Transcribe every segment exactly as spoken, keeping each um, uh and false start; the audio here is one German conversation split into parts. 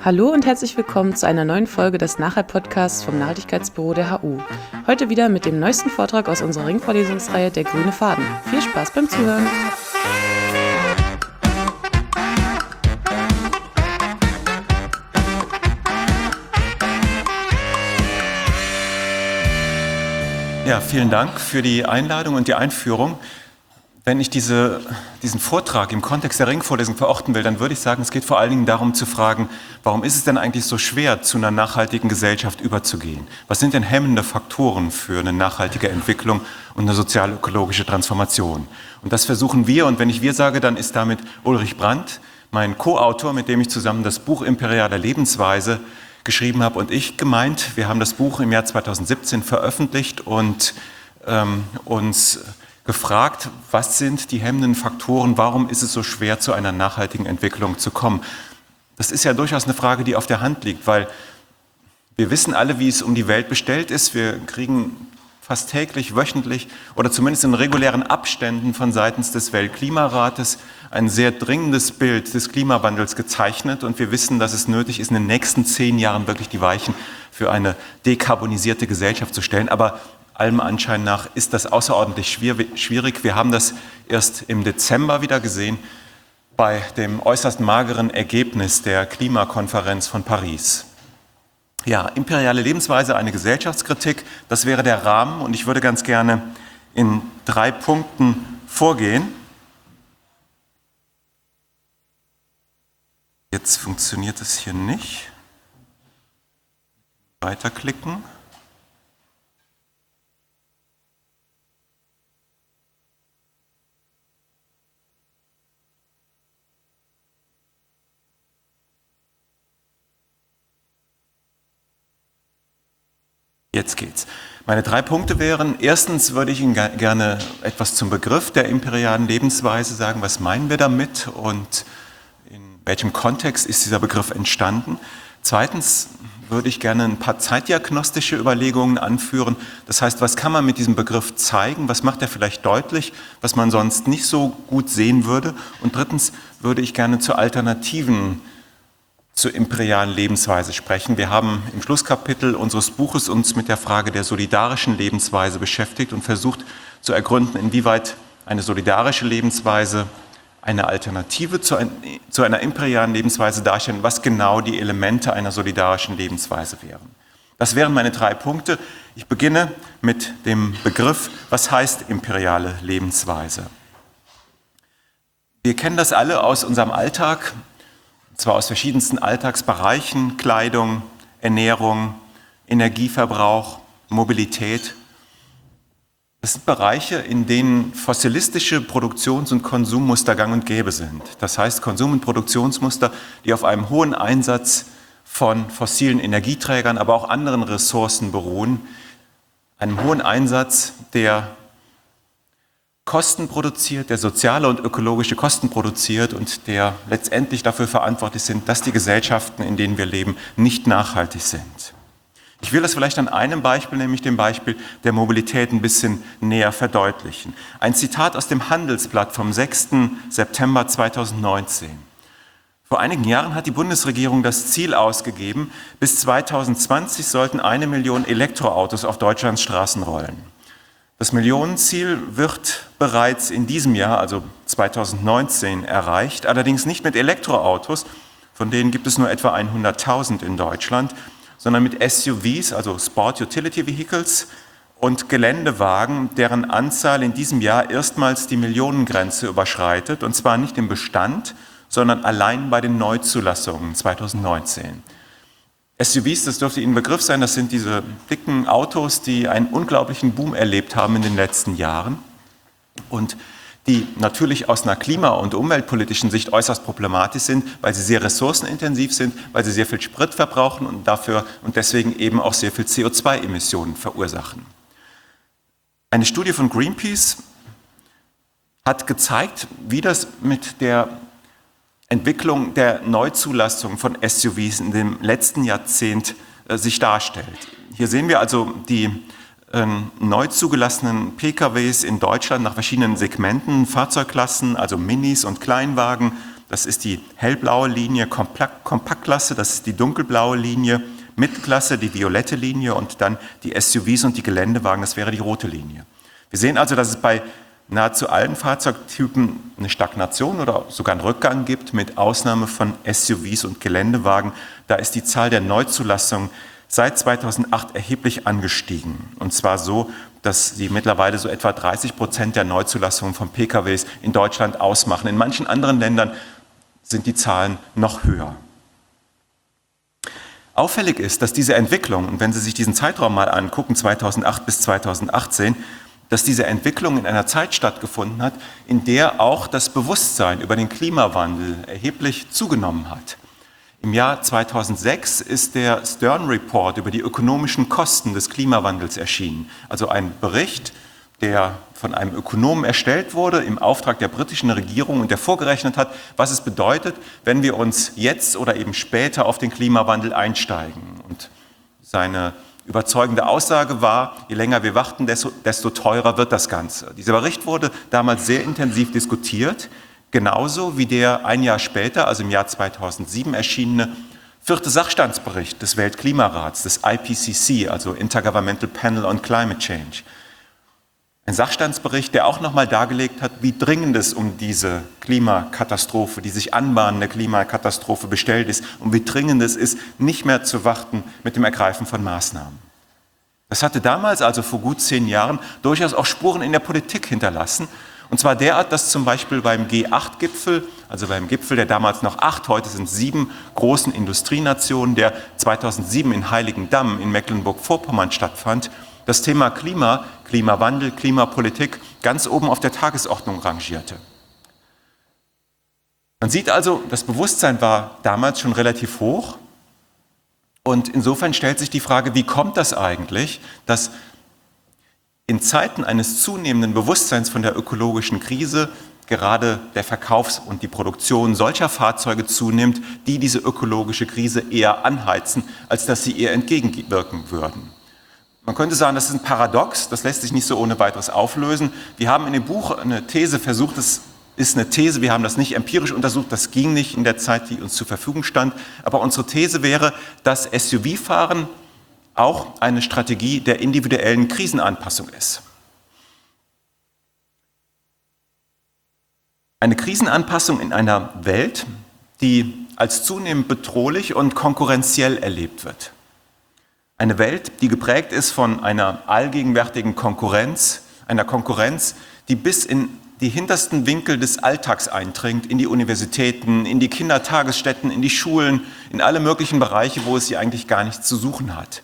Hallo und herzlich willkommen zu einer neuen Folge des Nachhalt-Podcasts vom Nachhaltigkeitsbüro der H U. Heute wieder mit dem neuesten Vortrag aus unserer Ringvorlesungsreihe Der grüne Faden. Viel Spaß beim Zuhören! Ja, vielen Dank für die Einladung und die Einführung. Wenn ich diese, diesen Vortrag im Kontext der Ringvorlesung verorten will, dann würde ich sagen, es geht vor allen Dingen darum zu fragen, warum ist es denn eigentlich so schwer, zu einer nachhaltigen Gesellschaft überzugehen? Was sind denn hemmende Faktoren für eine nachhaltige Entwicklung und eine sozial-ökologische Transformation? Und das versuchen wir, und wenn ich wir sage, dann ist damit Ulrich Brandt, mein Co-Autor, mit dem ich zusammen das Buch Imperiale Lebensweise geschrieben habe, und ich gemeint. Wir haben das Buch im Jahr zweitausendsiebzehn veröffentlicht und ähm, uns gefragt, was sind die hemmenden Faktoren, warum ist es so schwer, zu einer nachhaltigen Entwicklung zu kommen? Das ist ja durchaus eine Frage, die auf der Hand liegt, weil wir wissen alle, wie es um die Welt bestellt ist. Wir kriegen fast täglich, wöchentlich oder zumindest in regulären Abständen von seitens des Weltklimarates ein sehr dringendes Bild des Klimawandels gezeichnet, und wir wissen, dass es nötig ist, in den nächsten zehn Jahren wirklich die Weichen für eine dekarbonisierte Gesellschaft zu stellen. Aber allem Anschein nach ist das außerordentlich schwierig. Wir haben das erst im Dezember wieder gesehen bei dem äußerst mageren Ergebnis der Klimakonferenz von Paris. Ja, imperiale Lebensweise, eine Gesellschaftskritik, das wäre der Rahmen, und ich würde ganz gerne in drei Punkten vorgehen. Jetzt funktioniert es hier nicht. Weiterklicken. Jetzt geht's. Meine drei Punkte wären: Erstens würde ich Ihnen gerne etwas zum Begriff der imperialen Lebensweise sagen. Was meinen wir damit und in welchem Kontext ist dieser Begriff entstanden? Zweitens würde ich gerne ein paar zeitdiagnostische Überlegungen anführen. Das heißt, was kann man mit diesem Begriff zeigen? Was macht er vielleicht deutlich, was man sonst nicht so gut sehen würde? Und drittens würde ich gerne zu Alternativen zur imperialen Lebensweise sprechen. Wir haben im Schlusskapitel unseres Buches uns mit der Frage der solidarischen Lebensweise beschäftigt und versucht zu ergründen, inwieweit eine solidarische Lebensweise eine Alternative zu, ein, zu einer imperialen Lebensweise darstellt, was genau die Elemente einer solidarischen Lebensweise wären. Das wären meine drei Punkte. Ich beginne mit dem Begriff, was heißt imperiale Lebensweise? Wir kennen das alle aus unserem Alltag, und zwar aus verschiedensten Alltagsbereichen: Kleidung, Ernährung, Energieverbrauch, Mobilität. Das sind Bereiche, in denen fossilistische Produktions- und Konsummuster gang und gäbe sind. Das heißt, Konsum- und Produktionsmuster, die auf einem hohen Einsatz von fossilen Energieträgern, aber auch anderen Ressourcen beruhen. Einem hohen Einsatz, der Kosten produziert, der soziale und ökologische Kosten produziert und der letztendlich dafür verantwortlich sind, dass die Gesellschaften, in denen wir leben, nicht nachhaltig sind. Ich will das vielleicht an einem Beispiel, nämlich dem Beispiel der Mobilität, ein bisschen näher verdeutlichen. Ein Zitat aus dem Handelsblatt vom sechsten September zweitausendneunzehn. Vor einigen Jahren hat die Bundesregierung das Ziel ausgegeben, bis zweitausendzwanzig sollten eine Million Elektroautos auf Deutschlands Straßen rollen. Das Millionenziel wird bereits in diesem Jahr, also zweitausendneunzehn, erreicht, allerdings nicht mit Elektroautos, von denen gibt es nur etwa hunderttausend in Deutschland, sondern mit S U Vs, also Sport Utility Vehicles, und Geländewagen, deren Anzahl in diesem Jahr erstmals die Millionengrenze überschreitet, und zwar nicht im Bestand, sondern allein bei den Neuzulassungen zweitausendneunzehn. S U Vs, das dürfte Ihnen ein Begriff sein, das sind diese dicken Autos, die einen unglaublichen Boom erlebt haben in den letzten Jahren und die natürlich aus einer klima- und umweltpolitischen Sicht äußerst problematisch sind, weil sie sehr ressourcenintensiv sind, weil sie sehr viel Sprit verbrauchen und dafür und deswegen eben auch sehr viel C O zwei Emissionen verursachen. Eine Studie von Greenpeace hat gezeigt, wie das mit der Entwicklung der Neuzulassung von S U Vs in dem letzten Jahrzehnt äh, sich darstellt. Hier sehen wir also die äh, neu zugelassenen P K Ws in Deutschland nach verschiedenen Segmenten, Fahrzeugklassen, also Minis und Kleinwagen, Das ist die hellblaue Linie, Kompaktklasse, das ist die dunkelblaue Linie, Mittelklasse, die violette Linie und dann die S U Vs und die Geländewagen, das wäre die rote Linie. Wir sehen also, dass es bei nahezu allen Fahrzeugtypen eine Stagnation oder sogar einen Rückgang gibt, mit Ausnahme von S U Vs und Geländewagen. Da ist die Zahl der Neuzulassungen seit zweitausendacht erheblich angestiegen. Und zwar so, dass sie mittlerweile so etwa dreißig Prozent der Neuzulassungen von P K Ws in Deutschland ausmachen. In manchen anderen Ländern sind die Zahlen noch höher. Auffällig ist, dass diese Entwicklung, und wenn Sie sich diesen Zeitraum mal angucken, zweitausendacht bis zweitausendachtzehn, dass diese Entwicklung in einer Zeit stattgefunden hat, in der auch das Bewusstsein über den Klimawandel erheblich zugenommen hat. Im Jahr zweitausendsechs ist der Stern Report über die ökonomischen Kosten des Klimawandels erschienen. Also ein Bericht, der von einem Ökonomen erstellt wurde im Auftrag der britischen Regierung und der vorgerechnet hat, was es bedeutet, wenn wir uns jetzt oder eben später auf den Klimawandel einsteigen. Und seine überzeugende Aussage war, je länger wir warten, desto, desto teurer wird das Ganze. Dieser Bericht wurde damals sehr intensiv diskutiert, genauso wie der ein Jahr später, also im Jahr zweitausendsieben erschienene vierte Sachstandsbericht des Weltklimarats, des I P C C, also Intergovernmental Panel on Climate Change. Ein Sachstandsbericht, der auch nochmal dargelegt hat, wie dringend es um diese Klimakatastrophe, die sich anbahnende Klimakatastrophe bestellt ist und wie dringend es ist, nicht mehr zu warten mit dem Ergreifen von Maßnahmen. Das hatte damals, also vor gut zehn Jahren, durchaus auch Spuren in der Politik hinterlassen. Und zwar derart, dass zum Beispiel beim G acht Gipfel, also beim Gipfel der damals noch acht, heute sind sieben großen Industrienationen, der zweitausendsieben in Heiligendamm in Mecklenburg-Vorpommern stattfand, das Thema Klima, Klimawandel, Klimapolitik ganz oben auf der Tagesordnung rangierte. Man sieht also, das Bewusstsein war damals schon relativ hoch und insofern stellt sich die Frage, wie kommt das eigentlich, dass in Zeiten eines zunehmenden Bewusstseins von der ökologischen Krise gerade der Verkaufs- und die Produktion solcher Fahrzeuge zunimmt, die diese ökologische Krise eher anheizen, als dass sie ihr entgegenwirken würden. Man könnte sagen, das ist ein Paradox, das lässt sich nicht so ohne weiteres auflösen. Wir haben in dem Buch eine These versucht, das ist eine These, wir haben das nicht empirisch untersucht, das ging nicht in der Zeit, die uns zur Verfügung stand, aber unsere These wäre, dass S U V-Fahren auch eine Strategie der individuellen Krisenanpassung ist. Eine Krisenanpassung in einer Welt, die als zunehmend bedrohlich und konkurrenziell erlebt wird. Eine Welt, die geprägt ist von einer allgegenwärtigen Konkurrenz, einer Konkurrenz, die bis in die hintersten Winkel des Alltags eindringt, in die Universitäten, in die Kindertagesstätten, in die Schulen, in alle möglichen Bereiche, wo es sie eigentlich gar nichts zu suchen hat.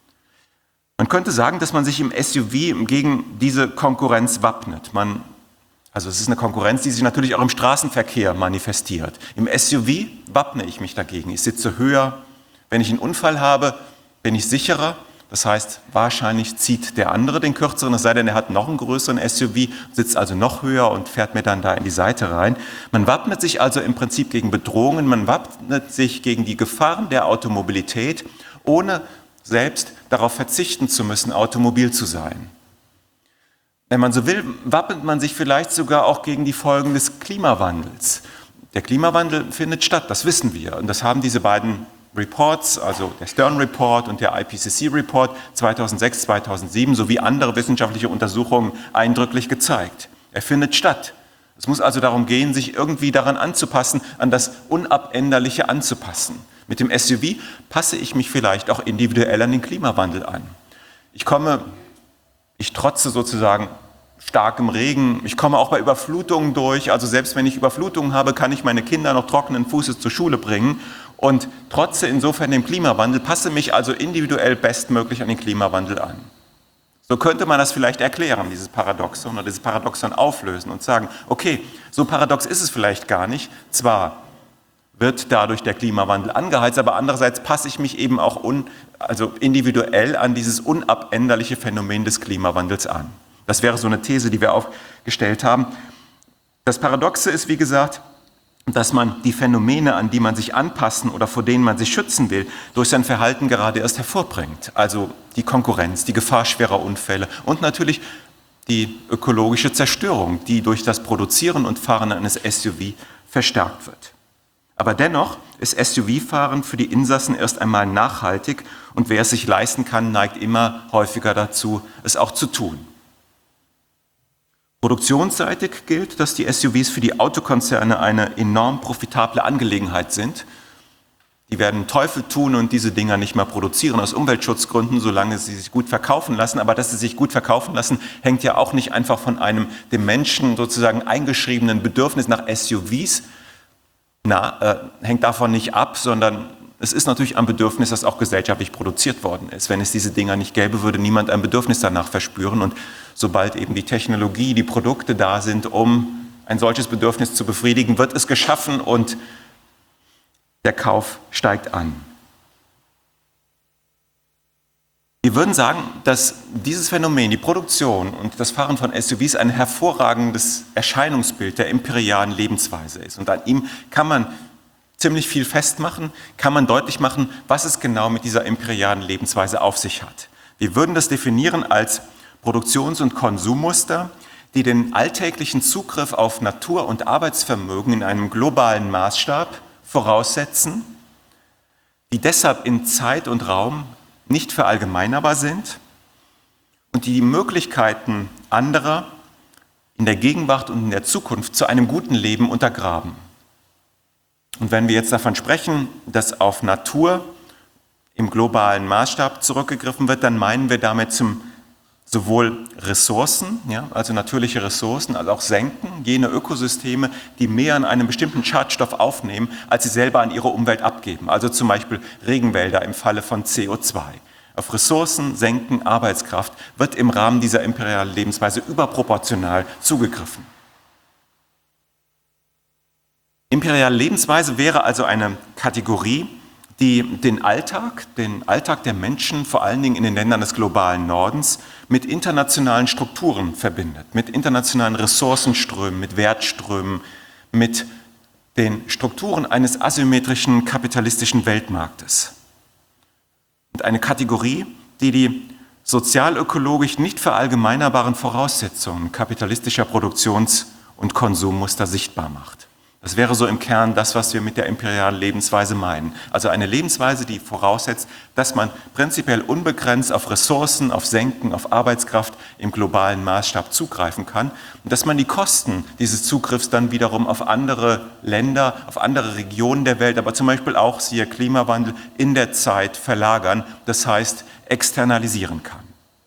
Man könnte sagen, dass man sich im S U V gegen diese Konkurrenz wappnet. Man, also es ist eine Konkurrenz, die sich natürlich auch im Straßenverkehr manifestiert. Im S U V wappne ich mich dagegen. Ich sitze höher. Wenn ich einen Unfall habe, bin ich sicherer. Das heißt, wahrscheinlich zieht der andere den kürzeren, es sei denn, er hat noch einen größeren S U V, sitzt also noch höher und fährt mir dann da in die Seite rein. Man wappnet sich also im Prinzip gegen Bedrohungen, man wappnet sich gegen die Gefahren der Automobilität, ohne selbst darauf verzichten zu müssen, automobil zu sein. Wenn man so will, wappnet man sich vielleicht sogar auch gegen die Folgen des Klimawandels. Der Klimawandel findet statt, das wissen wir. Und das haben diese beiden Reports, also der Stern Report und der I P C C Report zweitausendsechs, zweitausendsieben sowie andere wissenschaftliche Untersuchungen eindrücklich gezeigt. Er findet statt. Es muss also darum gehen, sich irgendwie daran anzupassen, an das Unabänderliche anzupassen. Mit dem S U V passe ich mich vielleicht auch individuell an den Klimawandel an. Ich komme, ich trotze sozusagen starkem Regen, ich komme auch bei Überflutungen durch, also selbst wenn ich Überflutungen habe, kann ich meine Kinder noch trockenen Fußes zur Schule bringen und trotze insofern dem Klimawandel, passe mich also individuell bestmöglich an den Klimawandel an. So könnte man das vielleicht erklären, dieses Paradoxon oder dieses Paradoxon auflösen und sagen, okay, so paradox ist es vielleicht gar nicht, zwar wird dadurch der Klimawandel angeheizt, aber andererseits passe ich mich eben auch un, also individuell an dieses unabänderliche Phänomen des Klimawandels an. Das wäre so eine These, die wir aufgestellt haben. Das Paradoxe ist, wie gesagt, dass man die Phänomene, an die man sich anpassen oder vor denen man sich schützen will, durch sein Verhalten gerade erst hervorbringt. Also die Konkurrenz, die Gefahr schwerer Unfälle und natürlich die ökologische Zerstörung, die durch das Produzieren und Fahren eines S U V verstärkt wird. Aber dennoch ist S U V-Fahren für die Insassen erst einmal nachhaltig und wer es sich leisten kann, neigt immer häufiger dazu, es auch zu tun. Produktionsseitig gilt, dass die S U Vs für die Autokonzerne eine enorm profitable Angelegenheit sind. Die werden Teufel tun und diese Dinger nicht mehr produzieren aus Umweltschutzgründen, solange sie sich gut verkaufen lassen. Aber dass sie sich gut verkaufen lassen, hängt ja auch nicht einfach von einem dem Menschen sozusagen eingeschriebenen Bedürfnis nach S U Vs, na, äh, hängt davon nicht ab, sondern es ist natürlich ein Bedürfnis, das auch gesellschaftlich produziert worden ist. Wenn es diese Dinger nicht gäbe, würde niemand ein Bedürfnis danach verspüren. Und sobald eben die Technologie, die Produkte da sind, um ein solches Bedürfnis zu befriedigen, wird es geschaffen und der Kauf steigt an. Wir würden sagen, dass dieses Phänomen, die Produktion und das Fahren von S U Vs ein hervorragendes Erscheinungsbild der imperialen Lebensweise ist. Und an ihm kann man ziemlich viel festmachen, kann man deutlich machen, was es genau mit dieser imperialen Lebensweise auf sich hat. Wir würden das definieren als Produktions- und Konsummuster, die den alltäglichen Zugriff auf Natur- und Arbeitsvermögen in einem globalen Maßstab voraussetzen, die deshalb in Zeit und Raum nicht verallgemeinerbar sind und die die Möglichkeiten anderer in der Gegenwart und in der Zukunft zu einem guten Leben untergraben. Und wenn wir jetzt davon sprechen, dass auf Natur im globalen Maßstab zurückgegriffen wird, dann meinen wir damit zum sowohl Ressourcen, ja, also natürliche Ressourcen, als auch Senken, jene Ökosysteme, die mehr an einem bestimmten Schadstoff aufnehmen, als sie selber an ihre Umwelt abgeben. Also zum Beispiel Regenwälder im Falle von C O zwei. Auf Ressourcen, Senken, Arbeitskraft wird im Rahmen dieser imperialen Lebensweise überproportional zugegriffen. Imperiale Lebensweise wäre also eine Kategorie, die den Alltag, den Alltag der Menschen, vor allen Dingen in den Ländern des globalen Nordens, mit internationalen Strukturen verbindet, mit internationalen Ressourcenströmen, mit Wertströmen, mit den Strukturen eines asymmetrischen kapitalistischen Weltmarktes. Und eine Kategorie, die die sozialökologisch nicht verallgemeinerbaren Voraussetzungen kapitalistischer Produktions- und Konsummuster sichtbar macht. Das wäre so im Kern das, was wir mit der imperialen Lebensweise meinen. Also eine Lebensweise, die voraussetzt, dass man prinzipiell unbegrenzt auf Ressourcen, auf Senken, auf Arbeitskraft im globalen Maßstab zugreifen kann und dass man die Kosten dieses Zugriffs dann wiederum auf andere Länder, auf andere Regionen der Welt, aber zum Beispiel auch, siehe Klimawandel, in der Zeit verlagern, das heißt externalisieren kann.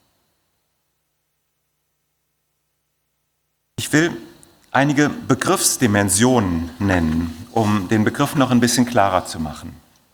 Ich will einige Begriffsdimensionen nennen, um den Begriff noch ein bisschen klarer zu machen.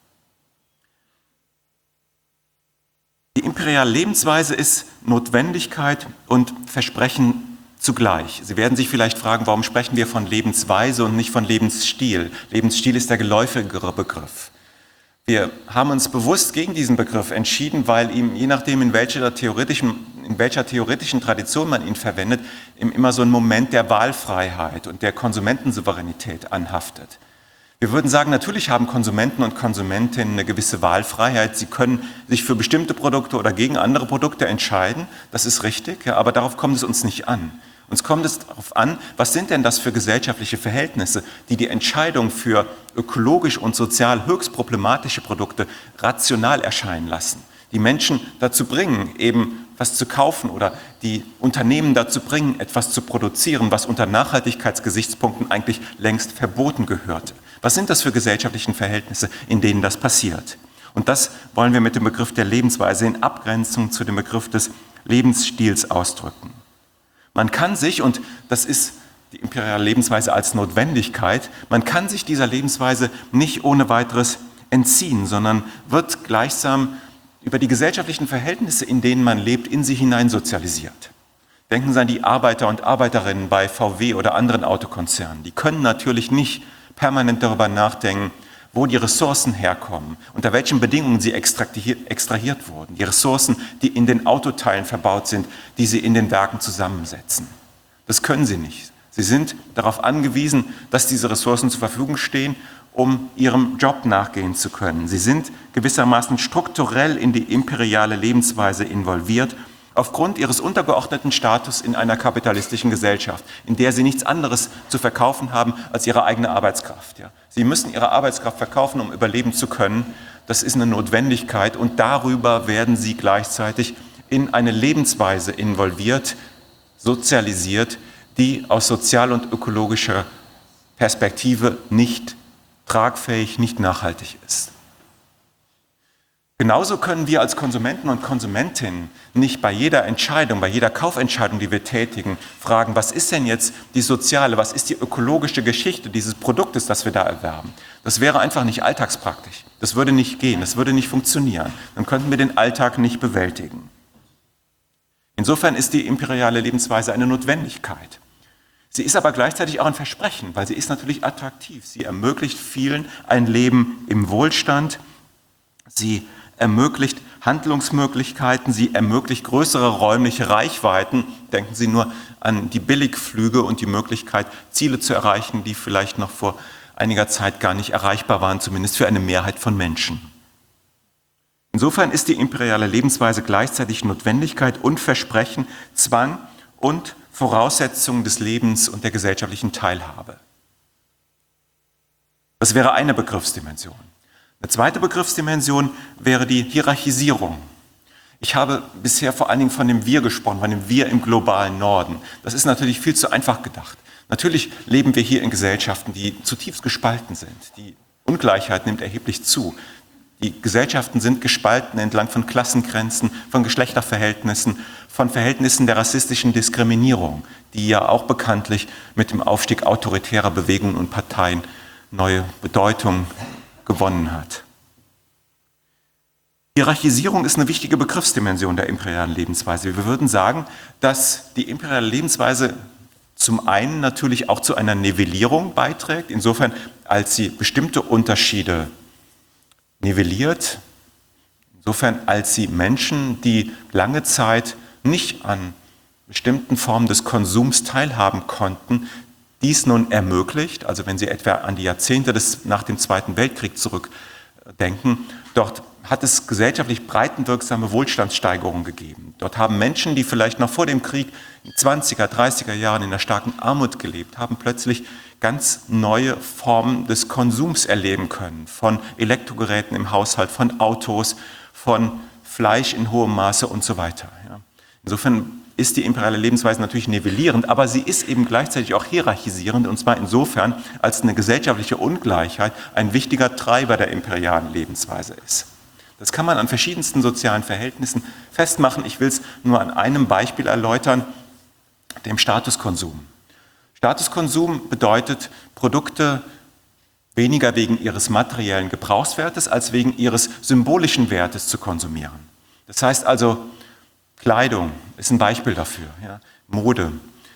Die imperiale Lebensweise ist Notwendigkeit und Versprechen zugleich. Sie werden sich vielleicht fragen, warum sprechen wir von Lebensweise und nicht von Lebensstil? Lebensstil ist der geläufigere Begriff. Wir haben uns bewusst gegen diesen Begriff entschieden, weil ihm, je nachdem in welcher theoretischen, in welcher theoretischen Tradition man ihn verwendet, ihm immer so ein Moment der Wahlfreiheit und der Konsumentensouveränität anhaftet. Wir würden sagen, natürlich haben Konsumenten und Konsumentinnen eine gewisse Wahlfreiheit. Sie können sich für bestimmte Produkte oder gegen andere Produkte entscheiden. Das ist richtig, ja, aber darauf kommt es uns nicht an. Uns kommt es darauf an, was sind denn das für gesellschaftliche Verhältnisse, die die Entscheidung für ökologisch und sozial höchst problematische Produkte rational erscheinen lassen, die Menschen dazu bringen, eben was zu kaufen oder die Unternehmen dazu bringen, etwas zu produzieren, was unter Nachhaltigkeitsgesichtspunkten eigentlich längst verboten gehörte. Was sind das für gesellschaftliche Verhältnisse, in denen das passiert? Und das wollen wir mit dem Begriff der Lebensweise in Abgrenzung zu dem Begriff des Lebensstils ausdrücken. Man kann sich, und das ist die imperiale Lebensweise als Notwendigkeit, man kann sich dieser Lebensweise nicht ohne weiteres entziehen, sondern wird gleichsam über die gesellschaftlichen Verhältnisse, in denen man lebt, in sie hinein sozialisiert. Denken Sie an die Arbeiter und Arbeiterinnen bei V W oder anderen Autokonzernen. Die können natürlich nicht permanent darüber nachdenken, wo die Ressourcen herkommen, unter welchen Bedingungen sie extrahiert, extrahiert wurden. Die Ressourcen, die in den Autoteilen verbaut sind, die sie in den Werken zusammensetzen. Das können sie nicht. Sie sind darauf angewiesen, dass diese Ressourcen zur Verfügung stehen, um ihrem Job nachgehen zu können. Sie sind gewissermaßen strukturell in die imperiale Lebensweise involviert aufgrund ihres untergeordneten Status in einer kapitalistischen Gesellschaft, in der sie nichts anderes zu verkaufen haben als ihre eigene Arbeitskraft. Ja. Sie müssen ihre Arbeitskraft verkaufen, um überleben zu können. Das ist eine Notwendigkeit und darüber werden sie gleichzeitig in eine Lebensweise involviert, sozialisiert, die aus sozial- und ökologischer Perspektive nicht tragfähig, nicht nachhaltig ist. Genauso können wir als Konsumenten und Konsumentinnen nicht bei jeder Entscheidung, bei jeder Kaufentscheidung, die wir tätigen, fragen, was ist denn jetzt die soziale, was ist die ökologische Geschichte dieses Produktes, das wir da erwerben. Das wäre einfach nicht alltagspraktisch. Das würde nicht gehen, das würde nicht funktionieren. Dann könnten wir den Alltag nicht bewältigen. Insofern ist die imperiale Lebensweise eine Notwendigkeit. Sie ist aber gleichzeitig auch ein Versprechen, weil sie ist natürlich attraktiv. Sie ermöglicht vielen ein Leben im Wohlstand. Sie ermöglicht Handlungsmöglichkeiten, sie ermöglicht größere räumliche Reichweiten. Denken Sie nur an die Billigflüge und die Möglichkeit, Ziele zu erreichen, die vielleicht noch vor einiger Zeit gar nicht erreichbar waren, zumindest für eine Mehrheit von Menschen. Insofern ist die imperiale Lebensweise gleichzeitig Notwendigkeit und Versprechen, Zwang und Voraussetzung des Lebens und der gesellschaftlichen Teilhabe. Das wäre eine Begriffsdimension. Eine zweite Begriffsdimension wäre die Hierarchisierung. Ich habe bisher vor allen Dingen von dem Wir gesprochen, von dem Wir im globalen Norden. Das ist natürlich viel zu einfach gedacht. Natürlich leben wir hier in Gesellschaften, die zutiefst gespalten sind. Die Ungleichheit nimmt erheblich zu. Die Gesellschaften sind gespalten entlang von Klassengrenzen, von Geschlechterverhältnissen, von Verhältnissen der rassistischen Diskriminierung, die ja auch bekanntlich mit dem Aufstieg autoritärer Bewegungen und Parteien neue Bedeutung gewonnen hat. Hierarchisierung ist eine wichtige Begriffsdimension der imperialen Lebensweise. Wir würden sagen, dass die imperiale Lebensweise zum einen natürlich auch zu einer Nivellierung beiträgt, insofern als sie bestimmte Unterschiede nivelliert, insofern als sie Menschen, die lange Zeit nicht an bestimmten Formen des Konsums teilhaben konnten, dies nun ermöglicht, also wenn Sie etwa an die Jahrzehnte des, nach dem Zweiten Weltkrieg zurückdenken, dort hat es gesellschaftlich breitenwirksame Wohlstandssteigerungen gegeben. Dort haben Menschen, die vielleicht noch vor dem Krieg in zwanziger, dreißiger Jahren in der starken Armut gelebt haben, plötzlich ganz neue Formen des Konsums erleben können, von Elektrogeräten im Haushalt, von Autos, von Fleisch in hohem Maße und so weiter. Insofern ist die imperiale Lebensweise natürlich nivellierend, aber sie ist eben gleichzeitig auch hierarchisierend, und zwar insofern, als eine gesellschaftliche Ungleichheit ein wichtiger Treiber der imperialen Lebensweise ist. Das kann man an verschiedensten sozialen Verhältnissen festmachen. Ich will es nur an einem Beispiel erläutern, dem Statuskonsum. Statuskonsum bedeutet, Produkte weniger wegen ihres materiellen Gebrauchswertes als wegen ihres symbolischen Wertes zu konsumieren. Das heißt also, Kleidung ist ein Beispiel dafür, ja. Mode.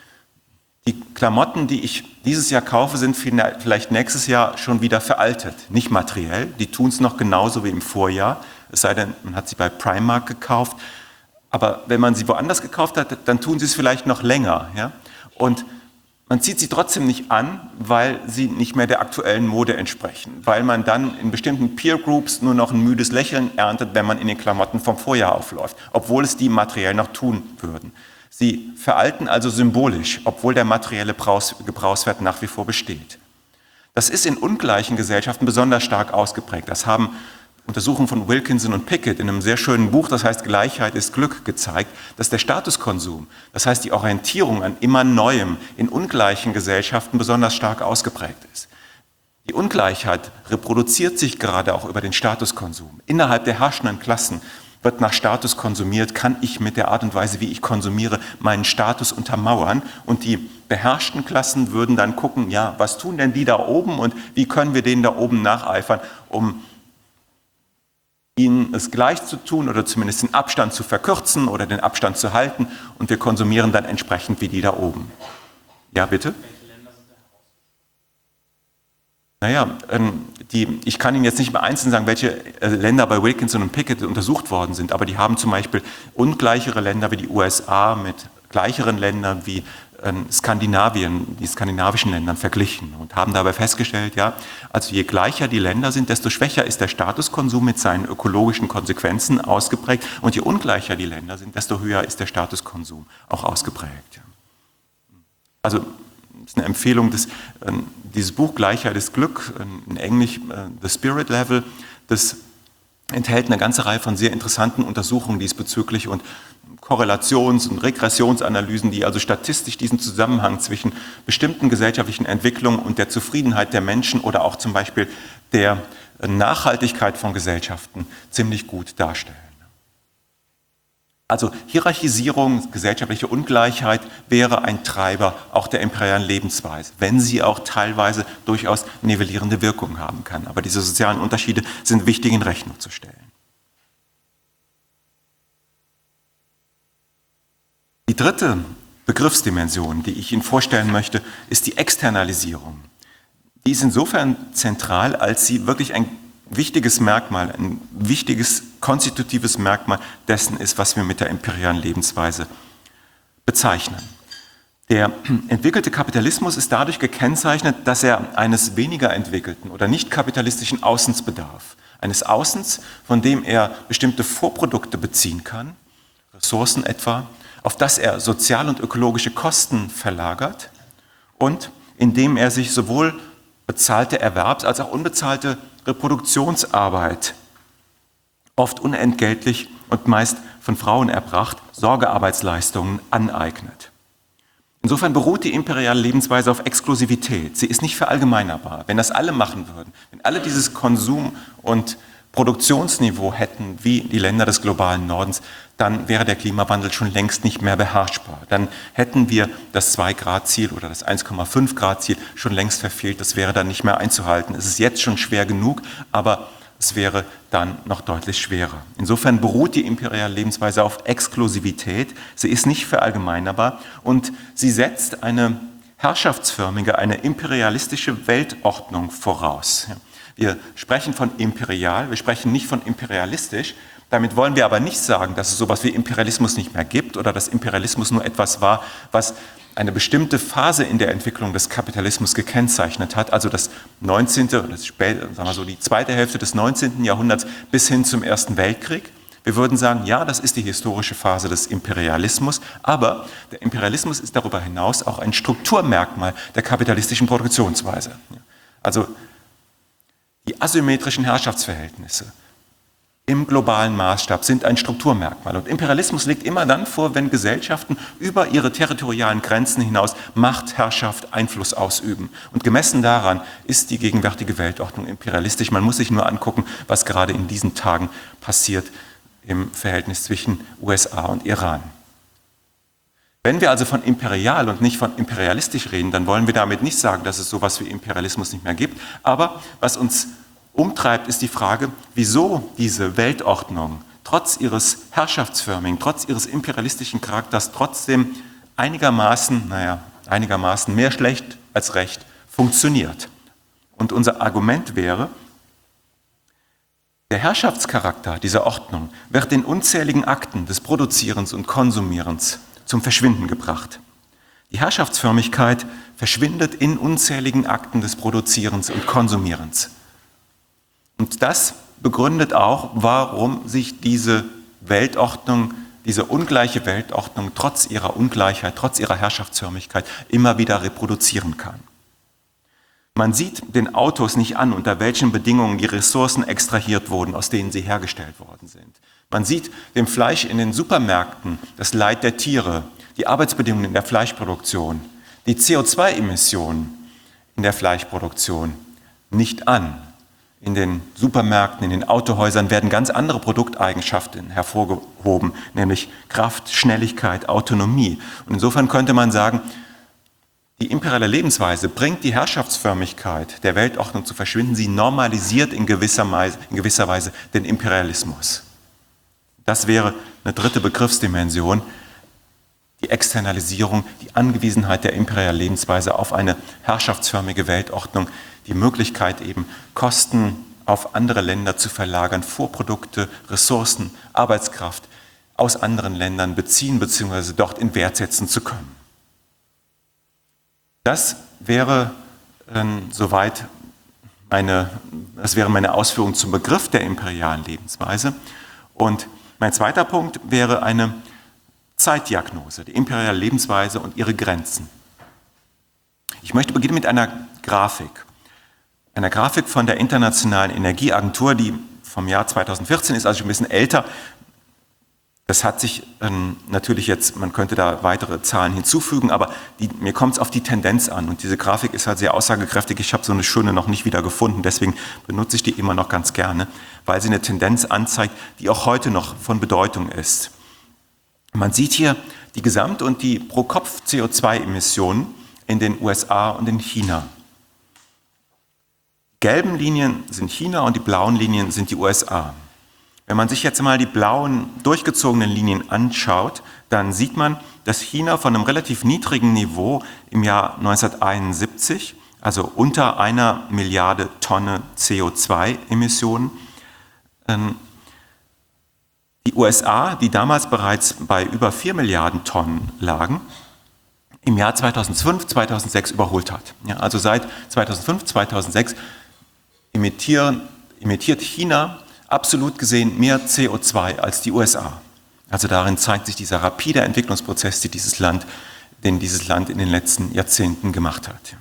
Die Klamotten, die ich dieses Jahr kaufe, sind vielleicht nächstes Jahr schon wieder veraltet. Nicht materiell, die tun es noch genauso wie im Vorjahr, es sei denn, man hat sie bei Primark gekauft. Aber wenn man sie woanders gekauft hat, dann tun sie es vielleicht noch länger. Ja. Und man zieht sie trotzdem nicht an, weil sie nicht mehr der aktuellen Mode entsprechen, weil man dann in bestimmten Peer Groups nur noch ein müdes Lächeln erntet, wenn man in den Klamotten vom Vorjahr aufläuft, obwohl es die materiell noch tun würden. Sie veralten also symbolisch, obwohl der materielle Gebrauchswert nach wie vor besteht. Das ist in ungleichen Gesellschaften besonders stark ausgeprägt. Das haben Untersuchungen von Wilkinson und Pickett in einem sehr schönen Buch, das heißt Gleichheit ist Glück, gezeigt, dass der Statuskonsum, das heißt die Orientierung an immer Neuem in ungleichen Gesellschaften besonders stark ausgeprägt ist. Die Ungleichheit reproduziert sich gerade auch über den Statuskonsum. Innerhalb der herrschenden Klassen wird nach Status konsumiert, kann ich mit der Art und Weise, wie ich konsumiere, meinen Status untermauern. Und die beherrschten Klassen würden dann gucken, ja, was tun denn die da oben und wie können wir denen da oben nacheifern, um ihnen es gleich zu tun oder zumindest den Abstand zu verkürzen oder den Abstand zu halten, und wir konsumieren dann entsprechend wie die da oben. Ja, bitte? Naja, die, ich kann Ihnen jetzt nicht mehr einzeln sagen, welche Länder bei Wilkinson und Pickett untersucht worden sind, aber die haben zum Beispiel ungleichere Länder wie die U S A mit gleicheren Ländern wie Skandinavien, die skandinavischen Ländern verglichen und haben dabei festgestellt, ja, also je gleicher die Länder sind, desto schwächer ist der Statuskonsum mit seinen ökologischen Konsequenzen ausgeprägt und je ungleicher die Länder sind, desto höher ist der Statuskonsum auch ausgeprägt. Ja. Also das ist eine Empfehlung, des, äh, dieses Buch Gleichheit ist Glück, äh, in Englisch äh, The Spirit Level, das enthält eine ganze Reihe von sehr interessanten Untersuchungen diesbezüglich und Korrelations- und Regressionsanalysen, die also statistisch diesen Zusammenhang zwischen bestimmten gesellschaftlichen Entwicklungen und der Zufriedenheit der Menschen oder auch zum Beispiel der Nachhaltigkeit von Gesellschaften ziemlich gut darstellen. Also Hierarchisierung, gesellschaftliche Ungleichheit wäre ein Treiber auch der imperialen Lebensweise, wenn sie auch teilweise durchaus nivellierende Wirkungen haben kann. Aber diese sozialen Unterschiede sind wichtig in Rechnung zu stellen. Die dritte Begriffsdimension, die ich Ihnen vorstellen möchte, ist die Externalisierung. Die ist insofern zentral, als sie wirklich ein wichtiges Merkmal, ein wichtiges konstitutives Merkmal dessen ist, was wir mit der imperialen Lebensweise bezeichnen. Der entwickelte Kapitalismus ist dadurch gekennzeichnet, dass er eines weniger entwickelten oder nicht kapitalistischen Außens bedarf. Eines Außens, von dem er bestimmte Vorprodukte beziehen kann, Ressourcen etwa, auf das er sozial- und ökologische Kosten verlagert und indem er sich sowohl bezahlte Erwerbs- als auch unbezahlte Reproduktionsarbeit, oft unentgeltlich und meist von Frauen erbracht, Sorgearbeitsleistungen aneignet. Insofern beruht die imperiale Lebensweise auf Exklusivität. Sie ist nicht verallgemeinerbar. Wenn das alle machen würden, wenn alle dieses Konsum- und Produktionsniveau hätten wie die Länder des globalen Nordens, dann wäre der Klimawandel schon längst nicht mehr beherrschbar. Dann hätten wir das zwei Grad Ziel oder das eins Komma fünf Grad Ziel schon längst verfehlt. Das wäre dann nicht mehr einzuhalten. Es ist jetzt schon schwer genug, aber es wäre dann noch deutlich schwerer. Insofern beruht die imperiale Lebensweise auf Exklusivität. Sie ist nicht verallgemeinerbar und sie setzt eine herrschaftsförmige, eine imperialistische Weltordnung voraus. Wir sprechen von imperial, wir sprechen nicht von imperialistisch. Damit wollen wir aber nicht sagen, dass es sowas wie Imperialismus nicht mehr gibt oder dass Imperialismus nur etwas war, was eine bestimmte Phase in der Entwicklung des Kapitalismus gekennzeichnet hat, also das neunzehnte oder das spät, sagen wir so, die zweite Hälfte des neunzehnten Jahrhunderts bis hin zum Ersten Weltkrieg. Wir würden sagen, ja, das ist die historische Phase des Imperialismus, aber der Imperialismus ist darüber hinaus auch ein Strukturmerkmal der kapitalistischen Produktionsweise. Also die asymmetrischen Herrschaftsverhältnisse im globalen Maßstab sind ein Strukturmerkmal. Und Imperialismus liegt immer dann vor, wenn Gesellschaften über ihre territorialen Grenzen hinaus Macht, Herrschaft, Einfluss ausüben. Und gemessen daran ist die gegenwärtige Weltordnung imperialistisch. Man muss sich nur angucken, was gerade in diesen Tagen passiert im Verhältnis zwischen U S A und Iran. Wenn wir also von imperial und nicht von imperialistisch reden, dann wollen wir damit nicht sagen, dass es sowas wie Imperialismus nicht mehr gibt. Aber was uns umtreibt, ist die Frage, wieso diese Weltordnung trotz ihres herrschaftsförmigen, trotz ihres imperialistischen Charakters trotzdem einigermaßen, naja, einigermaßen mehr schlecht als recht funktioniert. Und unser Argument wäre, der Herrschaftscharakter dieser Ordnung wird in unzähligen Akten des Produzierens und Konsumierens zum Verschwinden gebracht. Die Herrschaftsförmigkeit verschwindet in unzähligen Akten des Produzierens und Konsumierens. Und das begründet auch, warum sich diese Weltordnung, diese ungleiche Weltordnung trotz ihrer Ungleichheit, trotz ihrer Herrschaftsförmigkeit immer wieder reproduzieren kann. Man sieht den Autos nicht an, unter welchen Bedingungen die Ressourcen extrahiert wurden, aus denen sie hergestellt worden sind. Man sieht dem Fleisch in den Supermärkten das Leid der Tiere, die Arbeitsbedingungen in der Fleischproduktion, die C O zwei Emissionen in der Fleischproduktion nicht an. In den Supermärkten, in den Autohäusern werden ganz andere Produkteigenschaften hervorgehoben, nämlich Kraft, Schnelligkeit, Autonomie. Und insofern könnte man sagen, die imperiale Lebensweise bringt die Herrschaftsförmigkeit der Weltordnung zu verschwinden. Sie normalisiert in gewisser Weise, in gewisser Weise den Imperialismus. Das wäre eine dritte Begriffsdimension, die Externalisierung, die Angewiesenheit der imperialen Lebensweise auf eine herrschaftsförmige Weltordnung, die Möglichkeit eben Kosten auf andere Länder zu verlagern, Vorprodukte, Ressourcen, Arbeitskraft aus anderen Ländern beziehen bzw. dort in Wert setzen zu können. Das wäre äh, soweit meine, das wäre meine Ausführung zum Begriff der imperialen Lebensweise. Und mein zweiter Punkt wäre eine Zeitdiagnose, die imperiale Lebensweise und ihre Grenzen. Ich möchte beginnen mit einer Grafik. Einer Grafik von der Internationalen Energieagentur, die vom Jahr zweitausendvierzehn ist, also schon ein bisschen älter. Das hat sich ähm, natürlich jetzt, man könnte da weitere Zahlen hinzufügen, aber die, mir kommt es auf die Tendenz an. Und diese Grafik ist halt sehr aussagekräftig. Ich habe so eine schöne noch nicht wieder gefunden, deswegen benutze ich die immer noch ganz gerne, weil sie eine Tendenz anzeigt, die auch heute noch von Bedeutung ist. Man sieht hier die Gesamt- und die Pro-Kopf-C O zwei Emissionen in den U S A und in China. Die gelben Linien sind China und die blauen Linien sind die U S A. Wenn man sich jetzt mal die blauen durchgezogenen Linien anschaut, dann sieht man, dass China von einem relativ niedrigen Niveau im Jahr neunzehnhunderteinundsiebzig, also unter einer Milliarde Tonne C O zwei Emissionen, die U S A, die damals bereits bei über vier Milliarden Tonnen lagen, im Jahr zweitausendfünf, zweitausendsechs überholt hat. Ja, also seit zweitausendfünf, zweitausendsechs emittieren, emittiert China absolut gesehen mehr C O zwei als die U S A. Also darin zeigt sich dieser rapide Entwicklungsprozess, den dieses Land, den dieses Land in den letzten Jahrzehnten gemacht hat.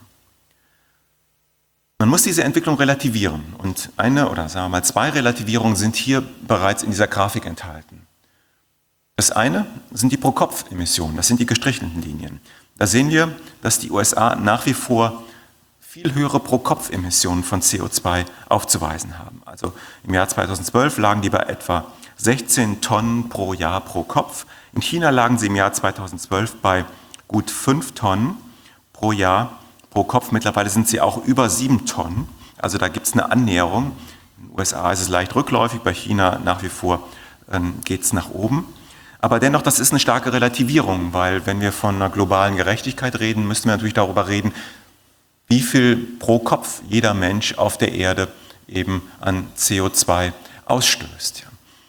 Man muss diese Entwicklung relativieren und eine oder sagen wir mal zwei Relativierungen sind hier bereits in dieser Grafik enthalten. Das eine sind die Pro-Kopf-Emissionen, das sind die gestrichelten Linien. Da sehen wir, dass die U S A nach wie vor viel höhere Pro-Kopf-Emissionen von C O zwei aufzuweisen haben. Also im Jahr zweitausendzwölf lagen die bei etwa sechzehn Tonnen pro Jahr pro Kopf. In China lagen sie im Jahr zweitausendzwölf bei gut fünf Tonnen pro Jahr pro Kopf. Mittlerweile sind sie auch über sieben Tonnen. Also da gibt es eine Annäherung. In den U S A ist es leicht rückläufig, bei China nach wie vor ähm, geht es nach oben. Aber dennoch, das ist eine starke Relativierung, weil wenn wir von einer globalen Gerechtigkeit reden, müssen wir natürlich darüber reden, wie viel pro Kopf jeder Mensch auf der Erde eben an C O zwei ausstößt.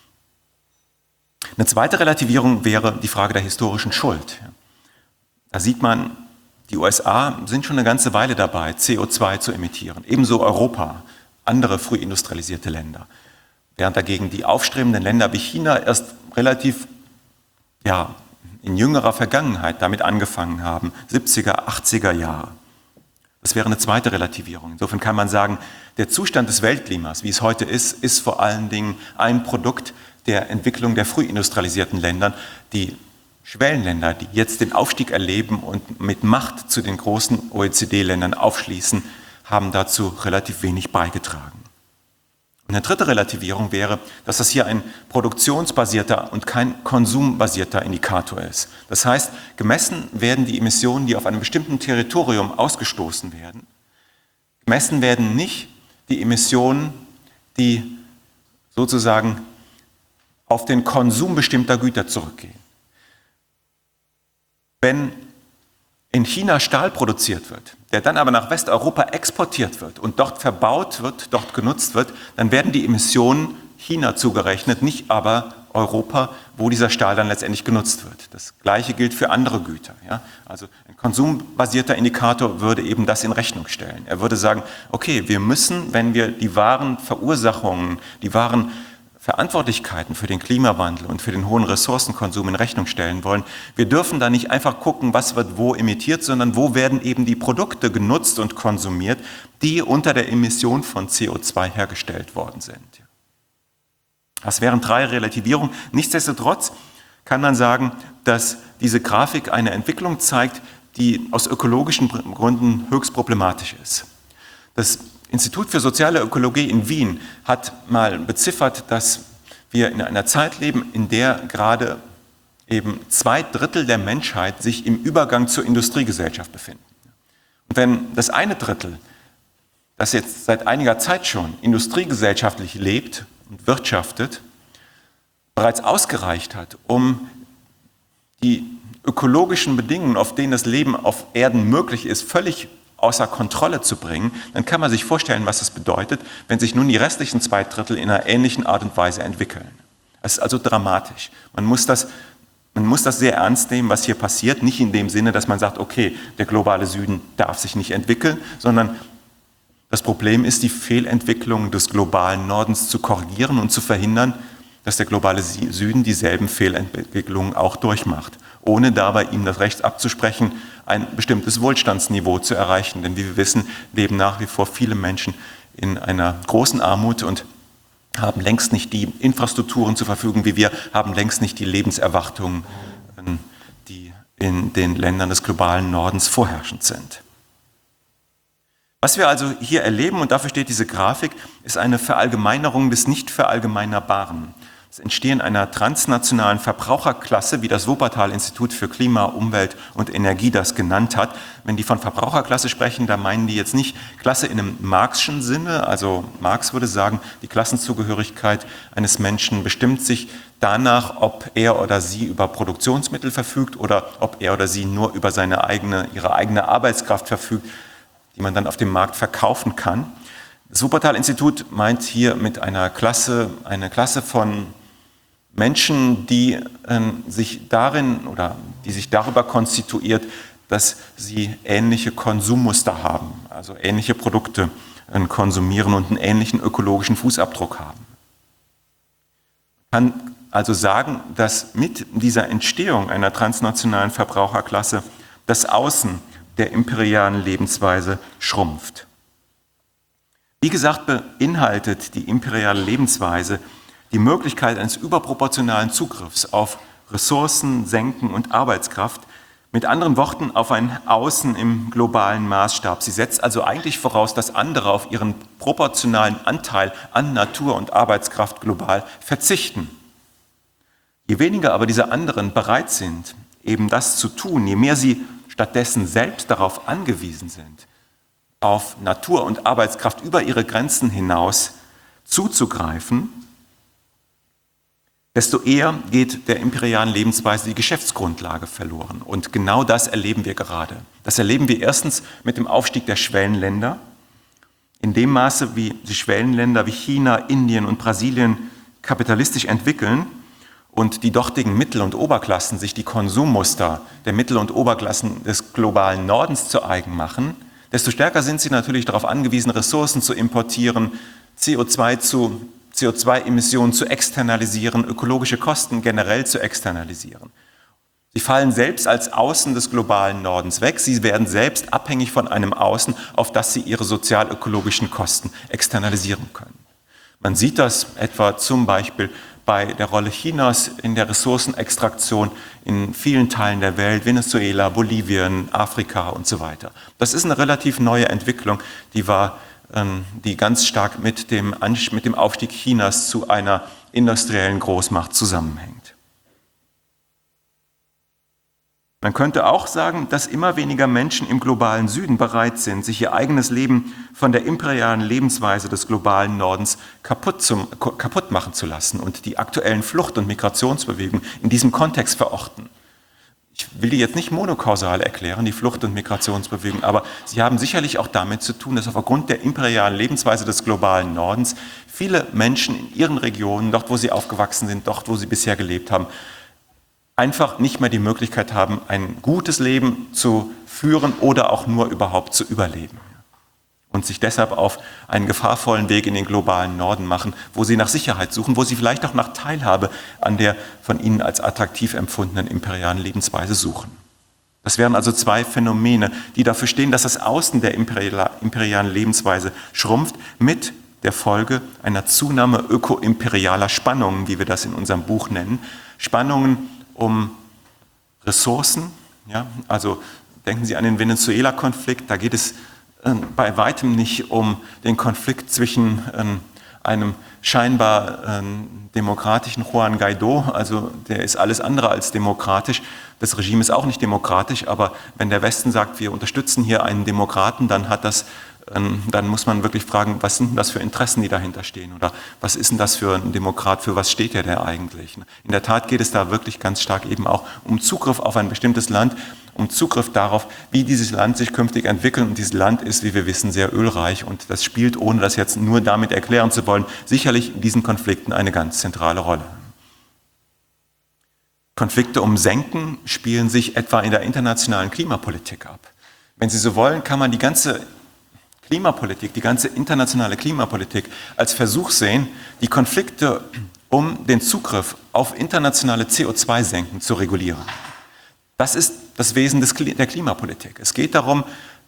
Eine zweite Relativierung wäre die Frage der historischen Schuld. Da sieht man, die U S A sind schon eine ganze Weile dabei, C O zwei zu emittieren. Ebenso Europa, andere früh industrialisierte Länder. Während dagegen die aufstrebenden Länder wie China erst relativ ja, in jüngerer Vergangenheit damit angefangen haben, siebziger, achtziger Jahre. Das wäre eine zweite Relativierung. Insofern kann man sagen, der Zustand des Weltklimas, wie es heute ist, ist vor allen Dingen ein Produkt der Entwicklung der früh industrialisierten Länder. Die Schwellenländer, die jetzt den Aufstieg erleben und mit Macht zu den großen O E C D-Ländern aufschließen, haben dazu relativ wenig beigetragen. Und eine dritte Relativierung wäre, dass das hier ein produktionsbasierter und kein konsumbasierter Indikator ist. Das heißt, gemessen werden die Emissionen, die auf einem bestimmten Territorium ausgestoßen werden. Gemessen werden nicht die Emissionen, die sozusagen auf den Konsum bestimmter Güter zurückgehen. Wenn in China Stahl produziert wird, der dann aber nach Westeuropa exportiert wird und dort verbaut wird, dort genutzt wird, dann werden die Emissionen China zugerechnet, nicht aber Europa, wo dieser Stahl dann letztendlich genutzt wird. Das Gleiche gilt für andere Güter. Ja? Also ein konsumbasierter Indikator würde eben das in Rechnung stellen. Er würde sagen, okay, wir müssen, wenn wir die wahren Verursachungen, die wahren Verantwortlichkeiten für den Klimawandel und für den hohen Ressourcenkonsum in Rechnung stellen wollen. Wir dürfen da nicht einfach gucken, was wird wo emittiert, sondern wo werden eben die Produkte genutzt und konsumiert, die unter der Emission von C O zwei hergestellt worden sind. Das wären drei Relativierungen. Nichtsdestotrotz kann man sagen, dass diese Grafik eine Entwicklung zeigt, die aus ökologischen Gründen höchst problematisch ist. Das Institut für soziale Ökologie in Wien hat mal beziffert, dass wir in einer Zeit leben, in der gerade eben zwei Drittel der Menschheit sich im Übergang zur Industriegesellschaft befinden. Und wenn das eine Drittel, das jetzt seit einiger Zeit schon industriegesellschaftlich lebt und wirtschaftet, bereits ausgereicht hat, um die ökologischen Bedingungen, auf denen das Leben auf Erden möglich ist, völlig außer Kontrolle zu bringen, dann kann man sich vorstellen, was das bedeutet, wenn sich nun die restlichen zwei Drittel in einer ähnlichen Art und Weise entwickeln. Das ist also dramatisch. Man muss das Man muss das sehr ernst nehmen, was hier passiert, nicht in dem Sinne, dass man sagt, okay, der globale Süden darf sich nicht entwickeln, sondern das Problem ist, die Fehlentwicklung des globalen Nordens zu korrigieren und zu verhindern, dass der globale Süden dieselben Fehlentwicklungen auch durchmacht, ohne dabei ihm das Recht abzusprechen, ein bestimmtes Wohlstandsniveau zu erreichen. Denn wie wir wissen, leben nach wie vor viele Menschen in einer großen Armut und haben längst nicht die Infrastrukturen zur Verfügung wie wir, haben längst nicht die Lebenserwartungen, die in den Ländern des globalen Nordens vorherrschend sind. Was wir also hier erleben, und dafür steht diese Grafik, ist eine Verallgemeinerung des Nicht-Verallgemeinerbaren. Das Entstehen einer transnationalen Verbraucherklasse, wie das Wuppertal-Institut für Klima, Umwelt und Energie das genannt hat. Wenn die von Verbraucherklasse sprechen, da meinen die jetzt nicht Klasse in einem Marxischen Sinne. Also Marx würde sagen, die Klassenzugehörigkeit eines Menschen bestimmt sich danach, ob er oder sie über Produktionsmittel verfügt oder ob er oder sie nur über seine eigene, ihre eigene Arbeitskraft verfügt, die man dann auf dem Markt verkaufen kann. Das Wuppertal-Institut meint hier mit einer Klasse, eine Klasse von Menschen, die äh, sich darin oder die sich darüber konstituiert, dass sie ähnliche Konsummuster haben, also ähnliche Produkte äh, konsumieren und einen ähnlichen ökologischen Fußabdruck haben. Man kann also sagen, dass mit dieser Entstehung einer transnationalen Verbraucherklasse das Außen der imperialen Lebensweise schrumpft. Wie gesagt, beinhaltet die imperiale Lebensweise die Möglichkeit eines überproportionalen Zugriffs auf Ressourcen, Senken und Arbeitskraft, mit anderen Worten auf ein Außen im globalen Maßstab. Sie setzt also eigentlich voraus, dass andere auf ihren proportionalen Anteil an Natur und Arbeitskraft global verzichten. Je weniger aber diese anderen bereit sind, eben das zu tun, je mehr sie stattdessen selbst darauf angewiesen sind, auf Natur und Arbeitskraft über ihre Grenzen hinaus zuzugreifen, desto eher geht der imperialen Lebensweise die Geschäftsgrundlage verloren. Und genau das erleben wir gerade. Das erleben wir erstens mit dem Aufstieg der Schwellenländer. In dem Maße, wie die Schwellenländer wie China, Indien und Brasilien kapitalistisch entwickeln und die dortigen Mittel- und Oberklassen sich die Konsummuster der Mittel- und Oberklassen des globalen Nordens zu eigen machen, desto stärker sind sie natürlich darauf angewiesen, Ressourcen zu importieren, C O zwei zu C O zwei Emissionen zu externalisieren, ökologische Kosten generell zu externalisieren. Sie fallen selbst als Außen des globalen Nordens weg. Sie werden selbst abhängig von einem Außen, auf das sie ihre sozial-ökologischen Kosten externalisieren können. Man sieht das etwa zum Beispiel bei der Rolle Chinas in der Ressourcenextraktion in vielen Teilen der Welt, Venezuela, Bolivien, Afrika und so weiter. Das ist eine relativ neue Entwicklung, die war die ganz stark mit dem, mit dem Aufstieg Chinas zu einer industriellen Großmacht zusammenhängt. Man könnte auch sagen, dass immer weniger Menschen im globalen Süden bereit sind, sich ihr eigenes Leben von der imperialen Lebensweise des globalen Nordens kaputt, zum, kaputt machen zu lassen und die aktuellen Flucht- und Migrationsbewegungen in diesem Kontext verorten. Ich will die jetzt nicht monokausal erklären, die Flucht- und Migrationsbewegungen, aber sie haben sicherlich auch damit zu tun, dass aufgrund der imperialen Lebensweise des globalen Nordens viele Menschen in ihren Regionen, dort wo sie aufgewachsen sind, dort wo sie bisher gelebt haben, einfach nicht mehr die Möglichkeit haben, ein gutes Leben zu führen oder auch nur überhaupt zu überleben. Und sich deshalb auf einen gefahrvollen Weg in den globalen Norden machen, wo sie nach Sicherheit suchen, wo sie vielleicht auch nach Teilhabe an der von ihnen als attraktiv empfundenen imperialen Lebensweise suchen. Das wären also zwei Phänomene, die dafür stehen, dass das Außen der imperialen Lebensweise schrumpft, mit der Folge einer Zunahme ökoimperialer Spannungen, wie wir das in unserem Buch nennen. Spannungen um Ressourcen, ja, also denken Sie an den Venezuela-Konflikt, da geht es bei weitem nicht um den Konflikt zwischen ähm, einem scheinbar ähm, demokratischen Juan Guaidó, also der ist alles andere als demokratisch, das Regime ist auch nicht demokratisch, aber wenn der Westen sagt, wir unterstützen hier einen Demokraten, dann hat das, ähm, dann muss man wirklich fragen, was sind denn das für Interessen, die dahinter stehen oder was ist denn das für ein Demokrat, für was steht der denn eigentlich? In der Tat geht es da wirklich ganz stark eben auch um Zugriff auf ein bestimmtes Land, um Zugriff darauf, wie dieses Land sich künftig entwickelt. Und dieses Land ist, wie wir wissen, sehr ölreich. Und das spielt, ohne das jetzt nur damit erklären zu wollen, sicherlich in diesen Konflikten eine ganz zentrale Rolle. Konflikte um Senken spielen sich etwa in der internationalen Klimapolitik ab. Wenn Sie so wollen, kann man die ganze Klimapolitik, die ganze internationale Klimapolitik als Versuch sehen, die Konflikte um den Zugriff auf internationale C O zwei Senken zu regulieren. Das ist das Wesen des, der Klimapolitik. Es geht darum,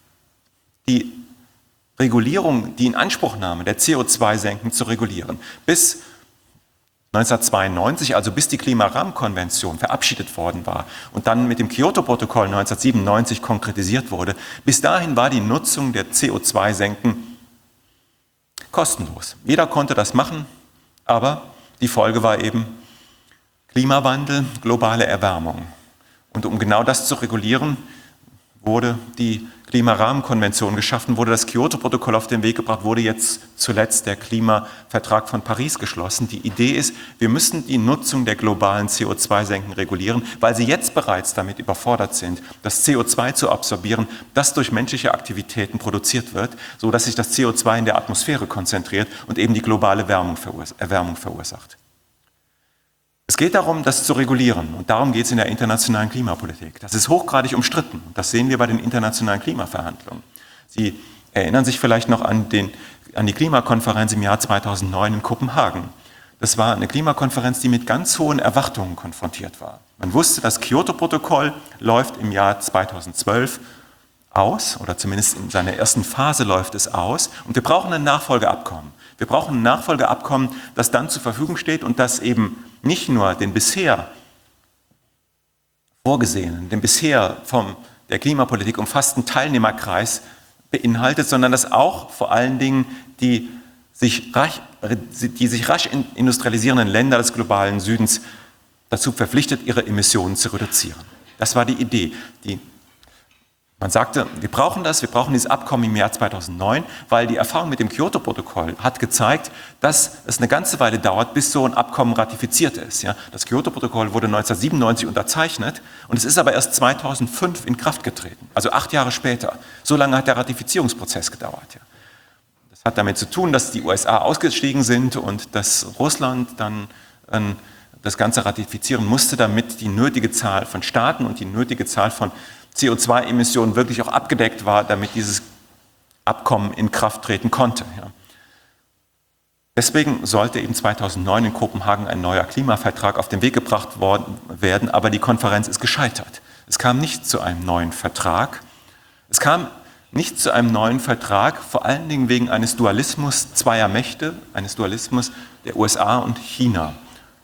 die Regulierung, die Inanspruchnahme der C O zwei Senken zu regulieren. Bis neunzehnhundertzweiundneunzig, also bis die Klimarahmenkonvention verabschiedet worden war und dann mit dem Kyoto-Protokoll neunzehnhundertsiebenundneunzig konkretisiert wurde, bis dahin war die Nutzung der C O zwei Senken kostenlos. Jeder konnte das machen, aber die Folge war eben Klimawandel, globale Erwärmung. Und um genau das zu regulieren, wurde die Klimarahmenkonvention geschaffen, wurde das Kyoto-Protokoll auf den Weg gebracht, wurde jetzt zuletzt der Klimavertrag von Paris geschlossen. Die Idee ist, wir müssen die Nutzung der globalen C O zwei Senken regulieren, weil sie jetzt bereits damit überfordert sind, das C O zwei zu absorbieren, das durch menschliche Aktivitäten produziert wird, sodass sich das C O zwei in der Atmosphäre konzentriert und eben die globale Erwärmung verursacht. Es geht darum, das zu regulieren, und darum geht es in der internationalen Klimapolitik. Das ist hochgradig umstritten. Das sehen wir bei den internationalen Klimaverhandlungen. Sie erinnern sich vielleicht noch an, den, an die Klimakonferenz im Jahr zweitausendneun in Kopenhagen. Das war eine Klimakonferenz, die mit ganz hohen Erwartungen konfrontiert war. Man wusste, das Kyoto-Protokoll läuft im Jahr zweitausendzwölf aus, oder zumindest in seiner ersten Phase läuft es aus, und wir brauchen ein Nachfolgeabkommen. Wir brauchen ein Nachfolgeabkommen, das dann zur Verfügung steht und das eben nicht nur den bisher vorgesehenen, den bisher von der Klimapolitik umfassten Teilnehmerkreis beinhaltet, sondern das auch vor allen Dingen die sich rasch, die sich rasch industrialisierenden Länder des globalen Südens dazu verpflichtet, ihre Emissionen zu reduzieren. Das war die Idee. Die Man sagte, wir brauchen das, wir brauchen dieses Abkommen im Jahr zweitausendneun, weil die Erfahrung mit dem Kyoto-Protokoll hat gezeigt, dass es eine ganze Weile dauert, bis so ein Abkommen ratifiziert ist. Ja, das Kyoto-Protokoll wurde neunzehnhundertsiebenundneunzig unterzeichnet und es ist aber erst zweitausendfünf in Kraft getreten, also acht Jahre später. So lange hat der Ratifizierungsprozess gedauert. Ja. Das hat damit zu tun, dass die U S A ausgestiegen sind und dass Russland dann ähm, das Ganze ratifizieren musste, damit die nötige Zahl von Staaten und die nötige Zahl von C O zwei Emissionen wirklich auch abgedeckt war, damit dieses Abkommen in Kraft treten konnte. Ja. Deswegen sollte eben zweitausendneun in Kopenhagen ein neuer Klimavertrag auf den Weg gebracht worden werden, aber die Konferenz ist gescheitert. Es kam nicht zu einem neuen Vertrag. Es kam nicht zu einem neuen Vertrag, vor allen Dingen wegen eines Dualismus zweier Mächte, eines Dualismus der U S A und China.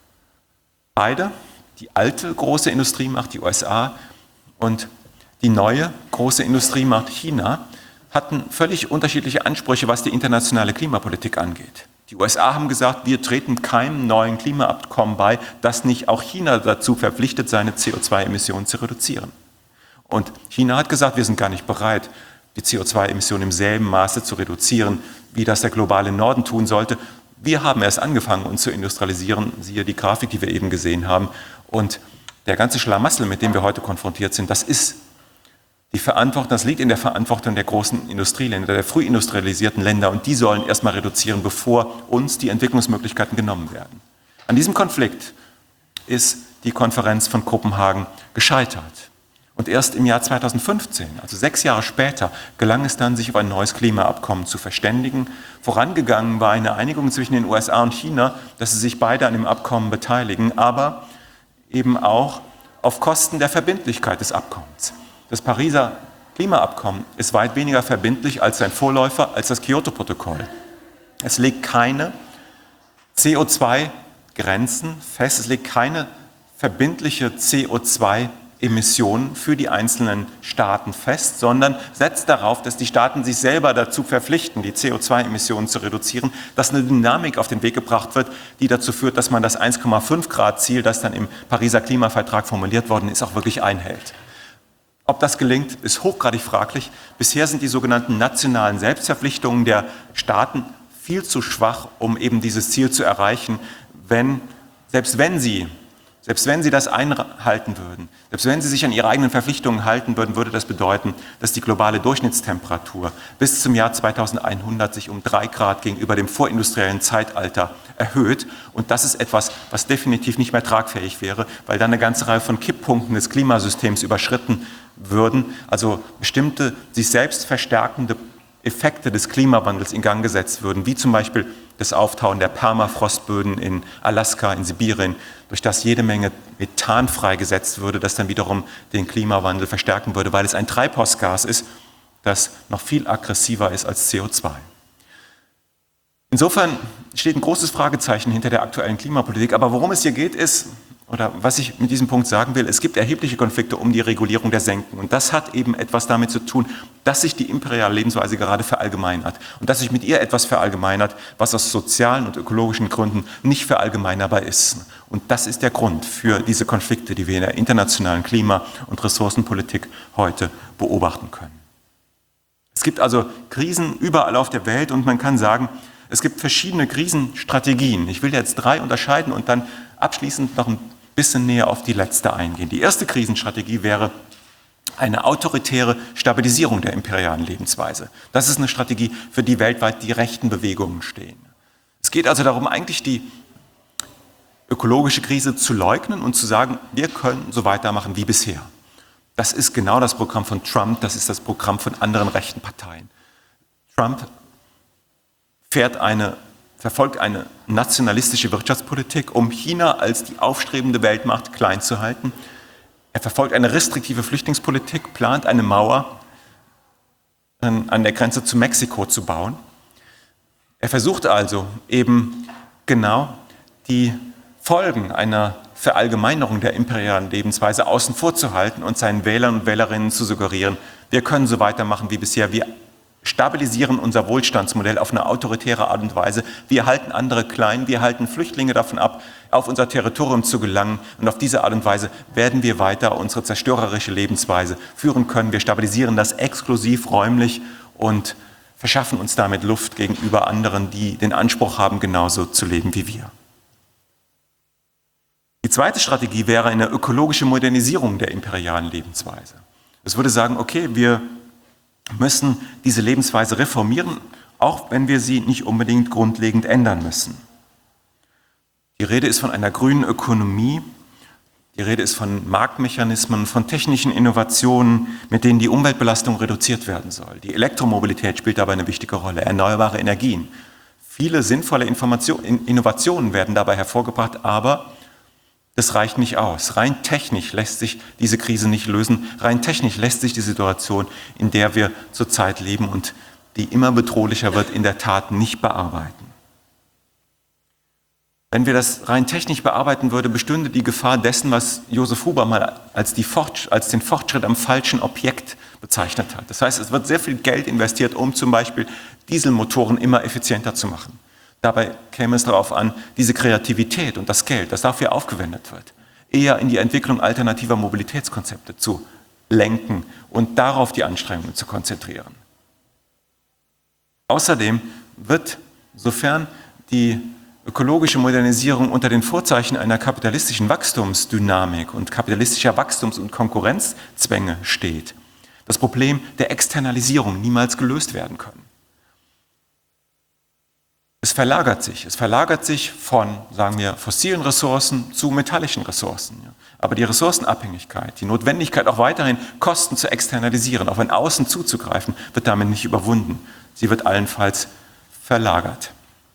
Beide, die alte große Industriemacht, die U S A, und die neue große Industriemacht China, hatten völlig unterschiedliche Ansprüche, was die internationale Klimapolitik angeht. Die U S A haben gesagt, wir treten keinem neuen Klimaabkommen bei, das nicht auch China dazu verpflichtet, seine C O zwei Emissionen zu reduzieren. Und China hat gesagt, wir sind gar nicht bereit, die C O zwei Emissionen im selben Maße zu reduzieren, wie das der globale Norden tun sollte. Wir haben erst angefangen, uns zu industrialisieren, siehe die Grafik, die wir eben gesehen haben. Und der ganze Schlamassel, mit dem wir heute konfrontiert sind, das ist die Verantwortung, das liegt in der Verantwortung der großen Industrieländer, der früh industrialisierten Länder, und die sollen erstmal reduzieren, bevor uns die Entwicklungsmöglichkeiten genommen werden. An diesem Konflikt ist die Konferenz von Kopenhagen gescheitert. Und erst im Jahr zweitausendfünfzehn, also sechs Jahre später, gelang es dann, sich auf ein neues Klimaabkommen zu verständigen. Vorangegangen war eine Einigung zwischen den U S A und China, dass sie sich beide an dem Abkommen beteiligen, aber eben auch auf Kosten der Verbindlichkeit des Abkommens. Das Pariser Klimaabkommen ist weit weniger verbindlich als sein Vorläufer, als das Kyoto-Protokoll. Es legt keine C O zwei Grenzen fest, es legt keine verbindliche C O zwei Emissionen für die einzelnen Staaten fest, sondern setzt darauf, dass die Staaten sich selber dazu verpflichten, die C O zwei Emissionen zu reduzieren, dass eine Dynamik auf den Weg gebracht wird, die dazu führt, dass man das eins Komma fünf Grad Ziel, das dann im Pariser Klimavertrag formuliert worden ist, auch wirklich einhält. Ob das gelingt, ist hochgradig fraglich. Bisher sind die sogenannten nationalen Selbstverpflichtungen der Staaten viel zu schwach, um eben dieses Ziel zu erreichen, wenn, selbst wenn sie Selbst wenn sie das einhalten würden, selbst wenn sie sich an ihre eigenen Verpflichtungen halten würden, würde das bedeuten, dass die globale Durchschnittstemperatur bis zum Jahr zweitausendeinhundert sich um drei Grad gegenüber dem vorindustriellen Zeitalter erhöht. Und das ist etwas, was definitiv nicht mehr tragfähig wäre, weil dann eine ganze Reihe von Kipppunkten des Klimasystems überschritten würden, also bestimmte sich selbst verstärkende Effekte des Klimawandels in Gang gesetzt würden, wie zum Beispiel das Auftauen der Permafrostböden in Alaska, in Sibirien, durch das jede Menge Methan freigesetzt würde, das dann wiederum den Klimawandel verstärken würde, weil es ein Treibhausgas ist, das noch viel aggressiver ist als C O zwei. Insofern steht ein großes Fragezeichen hinter der aktuellen Klimapolitik, aber worum es hier geht ist, oder was ich mit diesem Punkt sagen will, es gibt erhebliche Konflikte um die Regulierung der Senken. Und das hat eben etwas damit zu tun, dass sich die imperiale Lebensweise gerade verallgemeinert. Und dass sich mit ihr etwas verallgemeinert, was aus sozialen und ökologischen Gründen nicht verallgemeinerbar ist. Und das ist der Grund für diese Konflikte, die wir in der internationalen Klima- und Ressourcenpolitik heute beobachten können. Es gibt also Krisen überall auf der Welt und man kann sagen, es gibt verschiedene Krisenstrategien. Ich will jetzt drei unterscheiden und dann abschließend noch ein bisschen näher auf die letzte eingehen. Die erste Krisenstrategie wäre eine autoritäre Stabilisierung der imperialen Lebensweise. Das ist eine Strategie, für die weltweit die rechten Bewegungen stehen. Es geht also darum, eigentlich die ökologische Krise zu leugnen und zu sagen, wir können so weitermachen wie bisher. Das ist genau das Programm von Trump, das ist das Programm von anderen rechten Parteien. Trump fährt eine verfolgt eine nationalistische Wirtschaftspolitik, um China als die aufstrebende Weltmacht klein zu halten. Er verfolgt eine restriktive Flüchtlingspolitik, plant eine Mauer an der Grenze zu Mexiko zu bauen. Er versucht also eben genau die Folgen einer Verallgemeinerung der imperialen Lebensweise außen vor zu halten und seinen Wählern und Wählerinnen zu suggerieren, wir können so weitermachen wie bisher, wir stabilisieren unser Wohlstandsmodell auf eine autoritäre Art und Weise. Wir halten andere klein, wir halten Flüchtlinge davon ab, auf unser Territorium zu gelangen. Und auf diese Art und Weise werden wir weiter unsere zerstörerische Lebensweise führen können. Wir stabilisieren das exklusiv räumlich und verschaffen uns damit Luft gegenüber anderen, die den Anspruch haben, genauso zu leben wie wir. Die zweite Strategie wäre eine ökologische Modernisierung der imperialen Lebensweise. Es würde sagen, okay, wir müssen diese Lebensweise reformieren, auch wenn wir sie nicht unbedingt grundlegend ändern müssen. Die Rede ist von einer grünen Ökonomie, die Rede ist von Marktmechanismen, von technischen Innovationen, mit denen die Umweltbelastung reduziert werden soll. Die Elektromobilität spielt dabei eine wichtige Rolle, erneuerbare Energien. Viele sinnvolle Innovationen werden dabei hervorgebracht, aber das reicht nicht aus. Rein technisch lässt sich diese Krise nicht lösen. Rein technisch lässt sich die Situation, in der wir zurzeit leben und die immer bedrohlicher wird, in der Tat nicht bearbeiten. Wenn wir das rein technisch bearbeiten würden, bestünde die Gefahr dessen, was Josef Huber mal als, die Fortsch- als den Fortschritt am falschen Objekt bezeichnet hat. Das heißt, es wird sehr viel Geld investiert, um zum Beispiel Dieselmotoren immer effizienter zu machen. Dabei käme es darauf an, diese Kreativität und das Geld, das dafür aufgewendet wird, eher in die Entwicklung alternativer Mobilitätskonzepte zu lenken und darauf die Anstrengungen zu konzentrieren. Außerdem wird, sofern die ökologische Modernisierung unter den Vorzeichen einer kapitalistischen Wachstumsdynamik und kapitalistischer Wachstums- und Konkurrenzzwänge steht, das Problem der Externalisierung niemals gelöst werden können. Es verlagert sich. Es verlagert sich von, sagen wir, fossilen Ressourcen zu metallischen Ressourcen. Aber die Ressourcenabhängigkeit, die Notwendigkeit auch weiterhin Kosten zu externalisieren, auf ein Außen zuzugreifen, wird damit nicht überwunden. Sie wird allenfalls verlagert.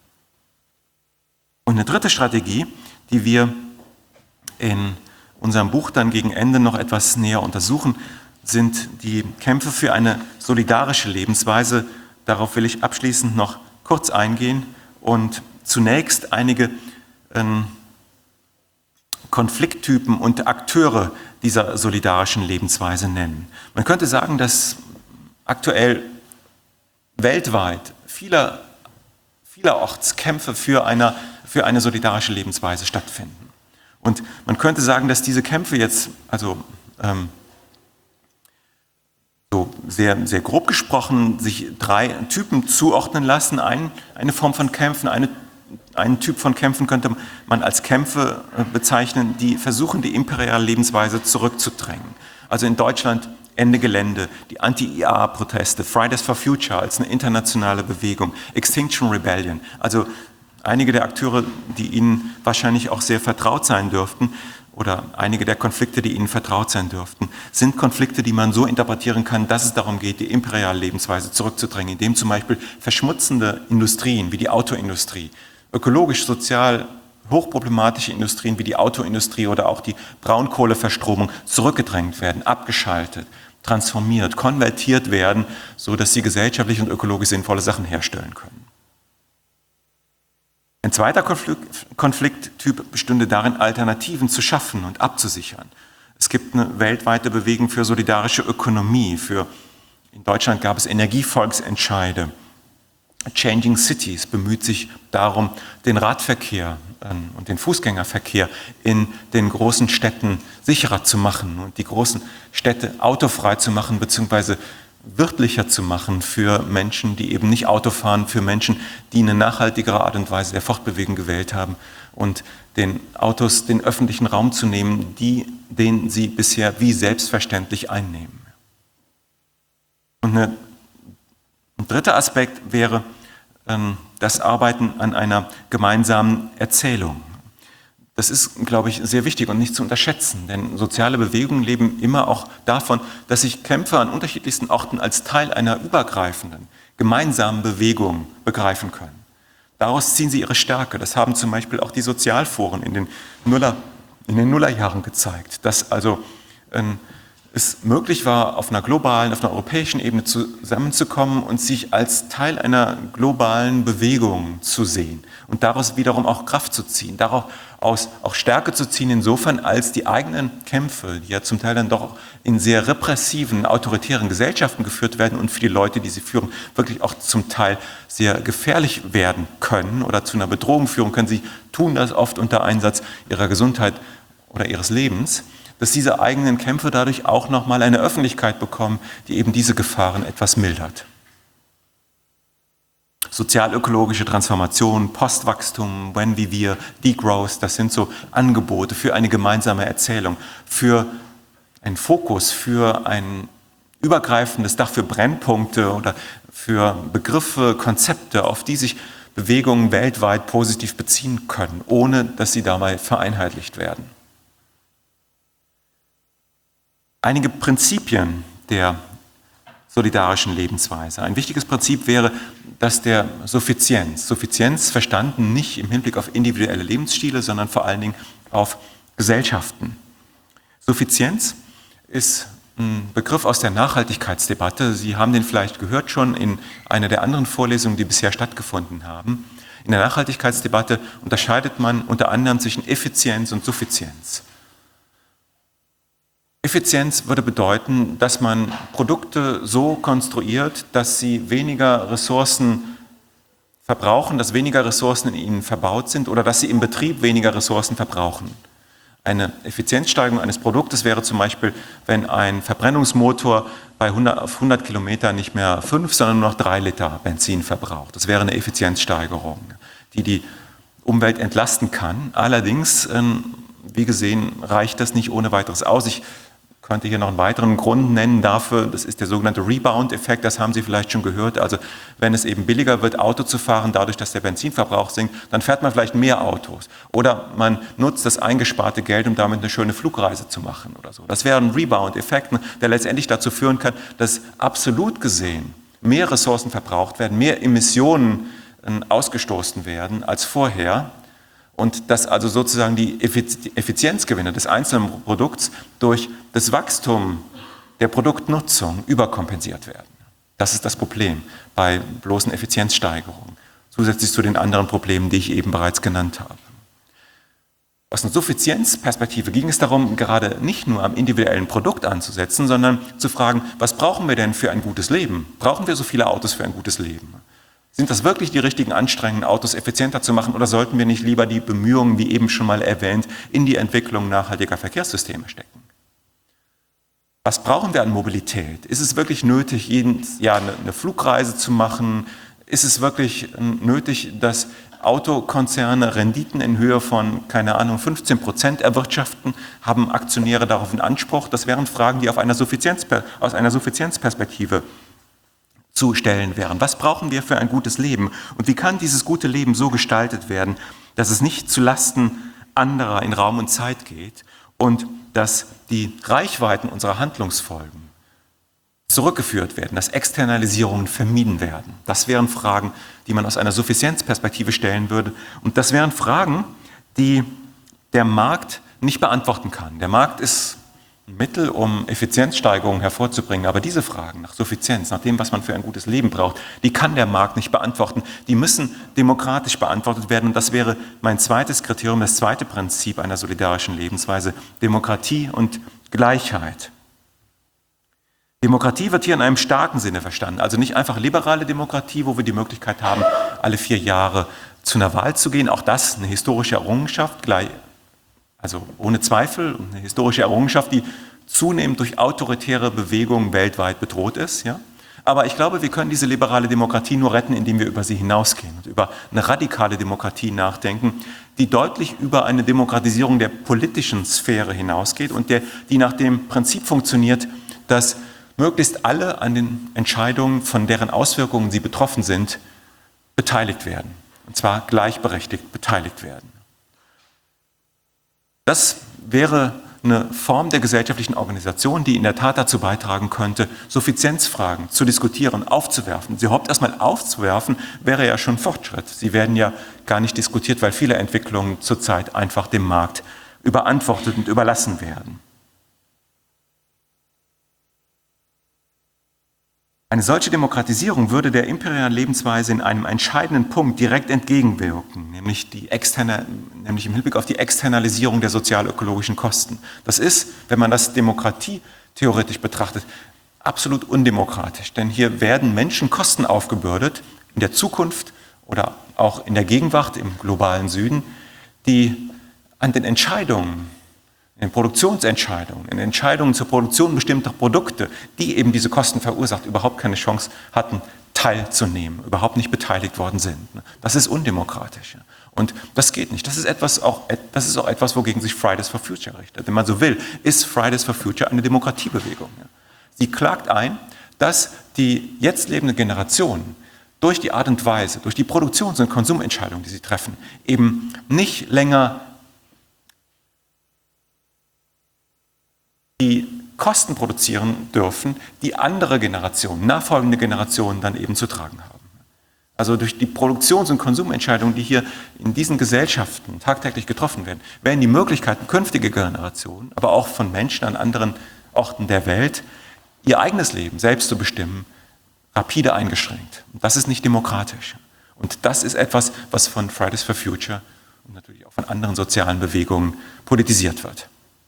Und eine dritte Strategie, die wir in unserem Buch dann gegen Ende noch etwas näher untersuchen, sind die Kämpfe für eine solidarische Lebensweise. Darauf will ich abschließend noch kurz eingehen und zunächst einige ähm, Konflikttypen und Akteure dieser solidarischen Lebensweise nennen. Man könnte sagen, dass aktuell weltweit vieler, vielerorts Kämpfe für eine, für eine solidarische Lebensweise stattfinden. Und man könnte sagen, dass diese Kämpfe jetzt, also ähm, so sehr, sehr grob gesprochen, sich drei Typen zuordnen lassen. Ein, eine Form von Kämpfen, eine einen Typ von Kämpfen könnte man als Kämpfe bezeichnen, die versuchen, die imperiale Lebensweise zurückzudrängen. Also in Deutschland Ende Gelände, die Anti-I A-Proteste, Fridays for Future als eine internationale Bewegung, Extinction Rebellion, also einige der Akteure, die Ihnen wahrscheinlich auch sehr vertraut sein dürften, oder einige der Konflikte, die Ihnen vertraut sein dürften, sind Konflikte, die man so interpretieren kann, dass es darum geht, die imperiale Lebensweise zurückzudrängen, indem zum Beispiel verschmutzende Industrien wie die Autoindustrie, ökologisch, sozial hochproblematische Industrien wie die Autoindustrie oder auch die Braunkohleverstromung zurückgedrängt werden, abgeschaltet, transformiert, konvertiert werden, sodass sie gesellschaftlich und ökologisch sinnvolle Sachen herstellen können. Ein zweiter Konflikttyp bestünde darin, Alternativen zu schaffen und abzusichern. Es gibt eine weltweite Bewegung für solidarische Ökonomie. Für, in Deutschland gab es Energievolksentscheide. Changing Cities bemüht sich darum, den Radverkehr und den Fußgängerverkehr in den großen Städten sicherer zu machen und die großen Städte autofrei zu machen, beziehungsweise wirtlicher zu machen für Menschen, die eben nicht Auto fahren, für Menschen, die eine nachhaltigere Art und Weise der Fortbewegung gewählt haben und den Autos den öffentlichen Raum zu nehmen, die, den sie bisher wie selbstverständlich einnehmen. Und eine, ein dritter Aspekt wäre ähm, das Arbeiten an einer gemeinsamen Erzählung. Das ist, glaube ich, sehr wichtig und nicht zu unterschätzen, denn soziale Bewegungen leben immer auch davon, dass sich Kämpfer an unterschiedlichsten Orten als Teil einer übergreifenden, gemeinsamen Bewegung begreifen können. Daraus ziehen sie ihre Stärke. Das haben zum Beispiel auch die Sozialforen in den, Nuller, in den Nullerjahren gezeigt, dass also ähm, es möglich war, auf einer globalen, auf einer europäischen Ebene zusammenzukommen und sich als Teil einer globalen Bewegung zu sehen und daraus wiederum auch Kraft zu ziehen, daraus auch Stärke zu ziehen, insofern als die eigenen Kämpfe, die ja zum Teil dann doch in sehr repressiven, autoritären Gesellschaften geführt werden und für die Leute, die sie führen, wirklich auch zum Teil sehr gefährlich werden können oder zu einer Bedrohung führen können. Sie tun das oft unter Einsatz ihrer Gesundheit oder ihres Lebens, dass diese eigenen Kämpfe dadurch auch nochmal eine Öffentlichkeit bekommen, die eben diese Gefahren etwas mildert. Sozialökologische Transformation, Postwachstum, When We Wir, Degrowth, das sind so Angebote für eine gemeinsame Erzählung, für einen Fokus, für ein übergreifendes Dach, für Brennpunkte oder für Begriffe, Konzepte, auf die sich Bewegungen weltweit positiv beziehen können, ohne dass sie dabei vereinheitlicht werden. Einige Prinzipien der solidarischen Lebensweise. Ein wichtiges Prinzip wäre das der Suffizienz. Suffizienz verstanden nicht im Hinblick auf individuelle Lebensstile, sondern vor allen Dingen auf Gesellschaften. Suffizienz ist ein Begriff aus der Nachhaltigkeitsdebatte. Sie haben den vielleicht gehört schon in einer der anderen Vorlesungen, die bisher stattgefunden haben. In der Nachhaltigkeitsdebatte unterscheidet man unter anderem zwischen Effizienz und Suffizienz. Effizienz würde bedeuten, dass man Produkte so konstruiert, dass sie weniger Ressourcen verbrauchen, dass weniger Ressourcen in ihnen verbaut sind oder dass sie im Betrieb weniger Ressourcen verbrauchen. Eine Effizienzsteigerung eines Produktes wäre zum Beispiel, wenn ein Verbrennungsmotor bei hundert, auf hundert Kilometer nicht mehr fünf, sondern nur noch drei Liter Benzin verbraucht. Das wäre eine Effizienzsteigerung, die die Umwelt entlasten kann. Allerdings, wie gesehen, reicht das nicht ohne weiteres aus. Ich könnte hier noch einen weiteren Grund nennen dafür, das ist der sogenannte Rebound-Effekt, das haben Sie vielleicht schon gehört. Also wenn es eben billiger wird, Auto zu fahren, dadurch, dass der Benzinverbrauch sinkt, dann fährt man vielleicht mehr Autos. Oder man nutzt das eingesparte Geld, um damit eine schöne Flugreise zu machen oder so. Das wäre ein Rebound-Effekt, der letztendlich dazu führen kann, dass absolut gesehen mehr Ressourcen verbraucht werden, mehr Emissionen ausgestoßen werden als vorher. Und dass also sozusagen die Effizienzgewinne des einzelnen Produkts durch das Wachstum der Produktnutzung überkompensiert werden. Das ist das Problem bei bloßen Effizienzsteigerungen, zusätzlich zu den anderen Problemen, die ich eben bereits genannt habe. Aus einer Suffizienzperspektive ging es darum, gerade nicht nur am individuellen Produkt anzusetzen, sondern zu fragen, was brauchen wir denn für ein gutes Leben? Brauchen wir so viele Autos für ein gutes Leben? Sind das wirklich die richtigen Anstrengungen, Autos effizienter zu machen, oder sollten wir nicht lieber die Bemühungen, wie eben schon mal erwähnt, in die Entwicklung nachhaltiger Verkehrssysteme stecken? Was brauchen wir an Mobilität? Ist es wirklich nötig, jedes Jahr eine Flugreise zu machen? Ist es wirklich nötig, dass Autokonzerne Renditen in Höhe von, keine Ahnung, fünfzehn Prozent erwirtschaften, haben Aktionäre darauf einen Anspruch. Das wären Fragen, die auf einer Suffizienz, aus einer Suffizienzperspektive zu stellen wären. Was brauchen wir für ein gutes Leben? Und wie kann dieses gute Leben so gestaltet werden, dass es nicht zu Lasten anderer in Raum und Zeit geht und dass die Reichweiten unserer Handlungsfolgen zurückgeführt werden, dass Externalisierungen vermieden werden? Das wären Fragen, die man aus einer Suffizienzperspektive stellen würde. Und das wären Fragen, die der Markt nicht beantworten kann. Der Markt ist ein Mittel, um Effizienzsteigerungen hervorzubringen. Aber diese Fragen nach Suffizienz, nach dem, was man für ein gutes Leben braucht, die kann der Markt nicht beantworten. Die müssen demokratisch beantwortet werden. Und das wäre mein zweites Kriterium, das zweite Prinzip einer solidarischen Lebensweise: Demokratie und Gleichheit. Demokratie wird hier in einem starken Sinne verstanden. Also nicht einfach liberale Demokratie, wo wir die Möglichkeit haben, alle vier Jahre zu einer Wahl zu gehen. Auch das eine historische Errungenschaft, gleich Also ohne Zweifel eine historische Errungenschaft, die zunehmend durch autoritäre Bewegungen weltweit bedroht ist. Ja? Aber ich glaube, wir können diese liberale Demokratie nur retten, indem wir über sie hinausgehen und über eine radikale Demokratie nachdenken, die deutlich über eine Demokratisierung der politischen Sphäre hinausgeht und der, die nach dem Prinzip funktioniert, dass möglichst alle an den Entscheidungen, von deren Auswirkungen sie betroffen sind, beteiligt werden. Und zwar gleichberechtigt beteiligt werden. Das wäre eine Form der gesellschaftlichen Organisation, die in der Tat dazu beitragen könnte, Suffizienzfragen zu diskutieren, aufzuwerfen. Sie überhaupt erstmal aufzuwerfen, wäre ja schon Fortschritt. Sie werden ja gar nicht diskutiert, weil viele Entwicklungen zurzeit einfach dem Markt überantwortet und überlassen werden. Eine solche Demokratisierung würde der imperialen Lebensweise in einem entscheidenden Punkt direkt entgegenwirken, nämlich, die externe, nämlich im Hinblick auf die Externalisierung der sozial-ökologischen Kosten. Das ist, wenn man das demokratietheoretisch betrachtet, absolut undemokratisch, denn hier werden Menschen Kosten aufgebürdet, in der Zukunft oder auch in der Gegenwart im globalen Süden, die an den Entscheidungen, in Produktionsentscheidungen, in Entscheidungen zur Produktion bestimmter Produkte, die eben diese Kosten verursacht, überhaupt keine Chance hatten, teilzunehmen, überhaupt nicht beteiligt worden sind. Das ist undemokratisch. Und das geht nicht. Das ist, etwas auch, das ist auch etwas, wogegen sich Fridays for Future richtet. Wenn man so will, ist Fridays for Future eine Demokratiebewegung. Sie klagt ein, dass die jetzt lebende Generation durch die Art und Weise, durch die Produktions- und Konsumentscheidungen, die sie treffen, eben nicht länger die Kosten produzieren dürfen, die andere Generationen, nachfolgende Generationen dann eben zu tragen haben. Also durch die Produktions- und Konsumentscheidungen, die hier in diesen Gesellschaften tagtäglich getroffen werden, werden die Möglichkeiten künftiger Generationen, aber auch von Menschen an anderen Orten der Welt, ihr eigenes Leben selbst zu bestimmen, rapide eingeschränkt. Und das ist nicht demokratisch. Und das ist etwas, was von Fridays for Future und natürlich auch von anderen sozialen Bewegungen politisiert wird.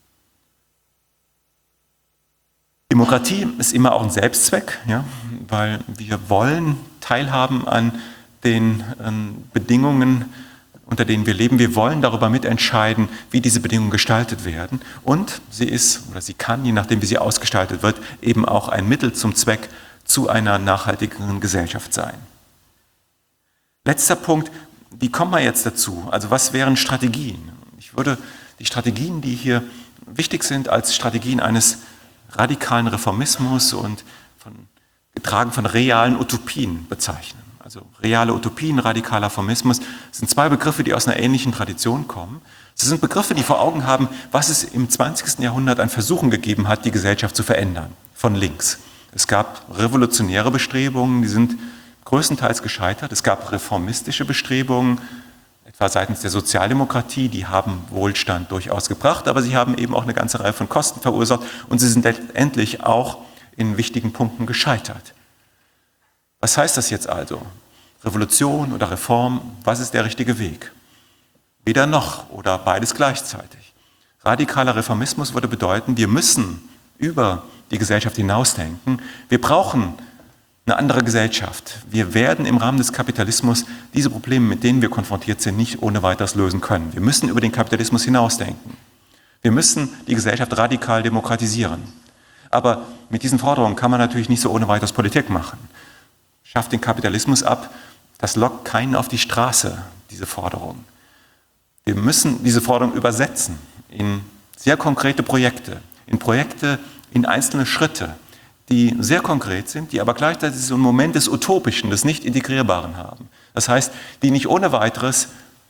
Demokratie ist immer auch ein Selbstzweck, ja, weil wir wollen teilhaben an den an Bedingungen, unter denen wir leben. Wir wollen darüber mitentscheiden, wie diese Bedingungen gestaltet werden. Und sie ist, oder sie kann, je nachdem wie sie ausgestaltet wird, eben auch ein Mittel zum Zweck zu einer nachhaltigeren Gesellschaft sein. Letzter Punkt, wie kommen wir jetzt dazu? Also was wären Strategien? Ich würde die Strategien, die hier wichtig sind, als Strategien eines radikalen Reformismus und von, getragen von realen Utopien bezeichnen. Also reale Utopien, radikaler Reformismus sind zwei Begriffe, die aus einer ähnlichen Tradition kommen. Sie sind Begriffe, die vor Augen haben, was es im zwanzigsten Jahrhundert an Versuchen gegeben hat, die Gesellschaft zu verändern, von links. Es gab revolutionäre Bestrebungen, die sind größtenteils gescheitert. Es gab reformistische Bestrebungen, etwa seitens der Sozialdemokratie, die haben Wohlstand durchaus gebracht, aber sie haben eben auch eine ganze Reihe von Kosten verursacht und sie sind letztendlich auch in wichtigen Punkten gescheitert. Was heißt das jetzt also? Revolution oder Reform, was ist der richtige Weg? Weder noch oder beides gleichzeitig. Radikaler Reformismus würde bedeuten, wir müssen über die Gesellschaft hinausdenken. Wir brauchen eine andere Gesellschaft. Wir werden im Rahmen des Kapitalismus diese Probleme, mit denen wir konfrontiert sind, nicht ohne weiteres lösen können. Wir müssen über den Kapitalismus hinausdenken. Wir müssen die Gesellschaft radikal demokratisieren. Aber mit diesen Forderungen kann man natürlich nicht so ohne weiteres Politik machen. Schafft den Kapitalismus ab, Das lockt keinen auf die Straße, diese Forderung. Wir müssen diese Forderung übersetzen in sehr konkrete Projekte, in Projekte, in einzelne Schritte, die sehr konkret sind, die aber gleichzeitig so einen Moment des Utopischen, des Nicht-Integrierbaren haben. Das heißt, die nicht ohne weiteres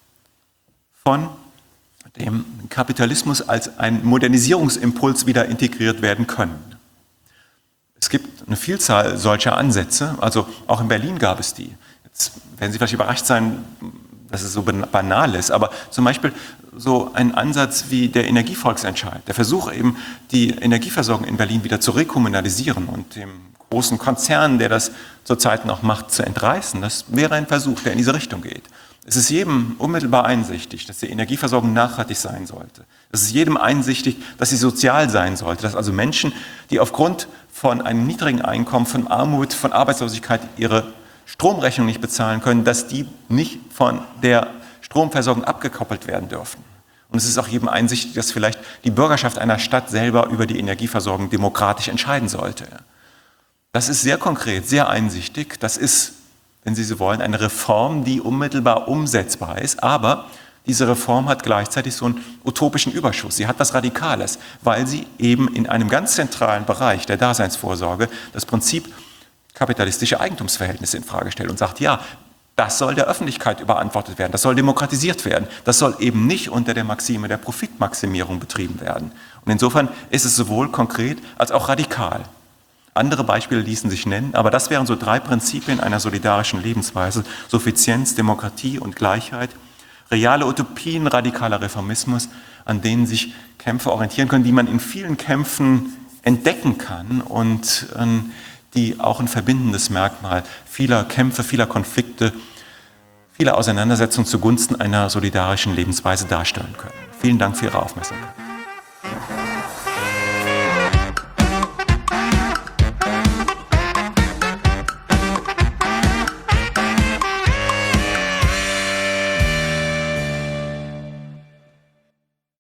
von dem Kapitalismus als ein Modernisierungsimpuls wieder integriert werden können. Es gibt eine Vielzahl solcher Ansätze, also auch in Berlin gab es die. Jetzt werden Sie vielleicht überrascht sein, dass es so banal ist, aber zum Beispiel so ein Ansatz wie der Energievolksentscheid, der Versuch eben, die Energieversorgung in Berlin wieder zu rekommunalisieren und dem großen Konzern, der das zurzeit noch macht, zu entreißen, das wäre ein Versuch, der in diese Richtung geht. Es ist jedem unmittelbar einsichtig, dass die Energieversorgung nachhaltig sein sollte. Es ist jedem einsichtig, dass sie sozial sein sollte, dass also Menschen, die aufgrund von einem niedrigen Einkommen, von Armut, von Arbeitslosigkeit ihre Stromrechnung nicht bezahlen können, dass die nicht von der Stromversorgung abgekoppelt werden dürfen. Und es ist auch jedem einsichtig, dass vielleicht die Bürgerschaft einer Stadt selber über die Energieversorgung demokratisch entscheiden sollte. Das ist sehr konkret, sehr einsichtig. Das ist, wenn Sie so wollen, eine Reform, die unmittelbar umsetzbar ist. Aber diese Reform hat gleichzeitig so einen utopischen Überschuss. Sie hat was Radikales, weil sie eben in einem ganz zentralen Bereich der Daseinsvorsorge das Prinzip kapitalistische Eigentumsverhältnisse in Frage stellt und sagt, ja, das soll der Öffentlichkeit überantwortet werden, das soll demokratisiert werden, das soll eben nicht unter der Maxime der Profitmaximierung betrieben werden. Und insofern ist es sowohl konkret als auch radikal. Andere Beispiele ließen sich nennen, aber das wären so drei Prinzipien einer solidarischen Lebensweise: Suffizienz, Demokratie und Gleichheit, reale Utopien, radikaler Reformismus, an denen sich Kämpfe orientieren können, die man in vielen Kämpfen entdecken kann und ähm, die auch ein verbindendes Merkmal vieler Kämpfe, vieler Konflikte, vieler Auseinandersetzungen zugunsten einer solidarischen Lebensweise darstellen können. Vielen Dank für Ihre Aufmerksamkeit.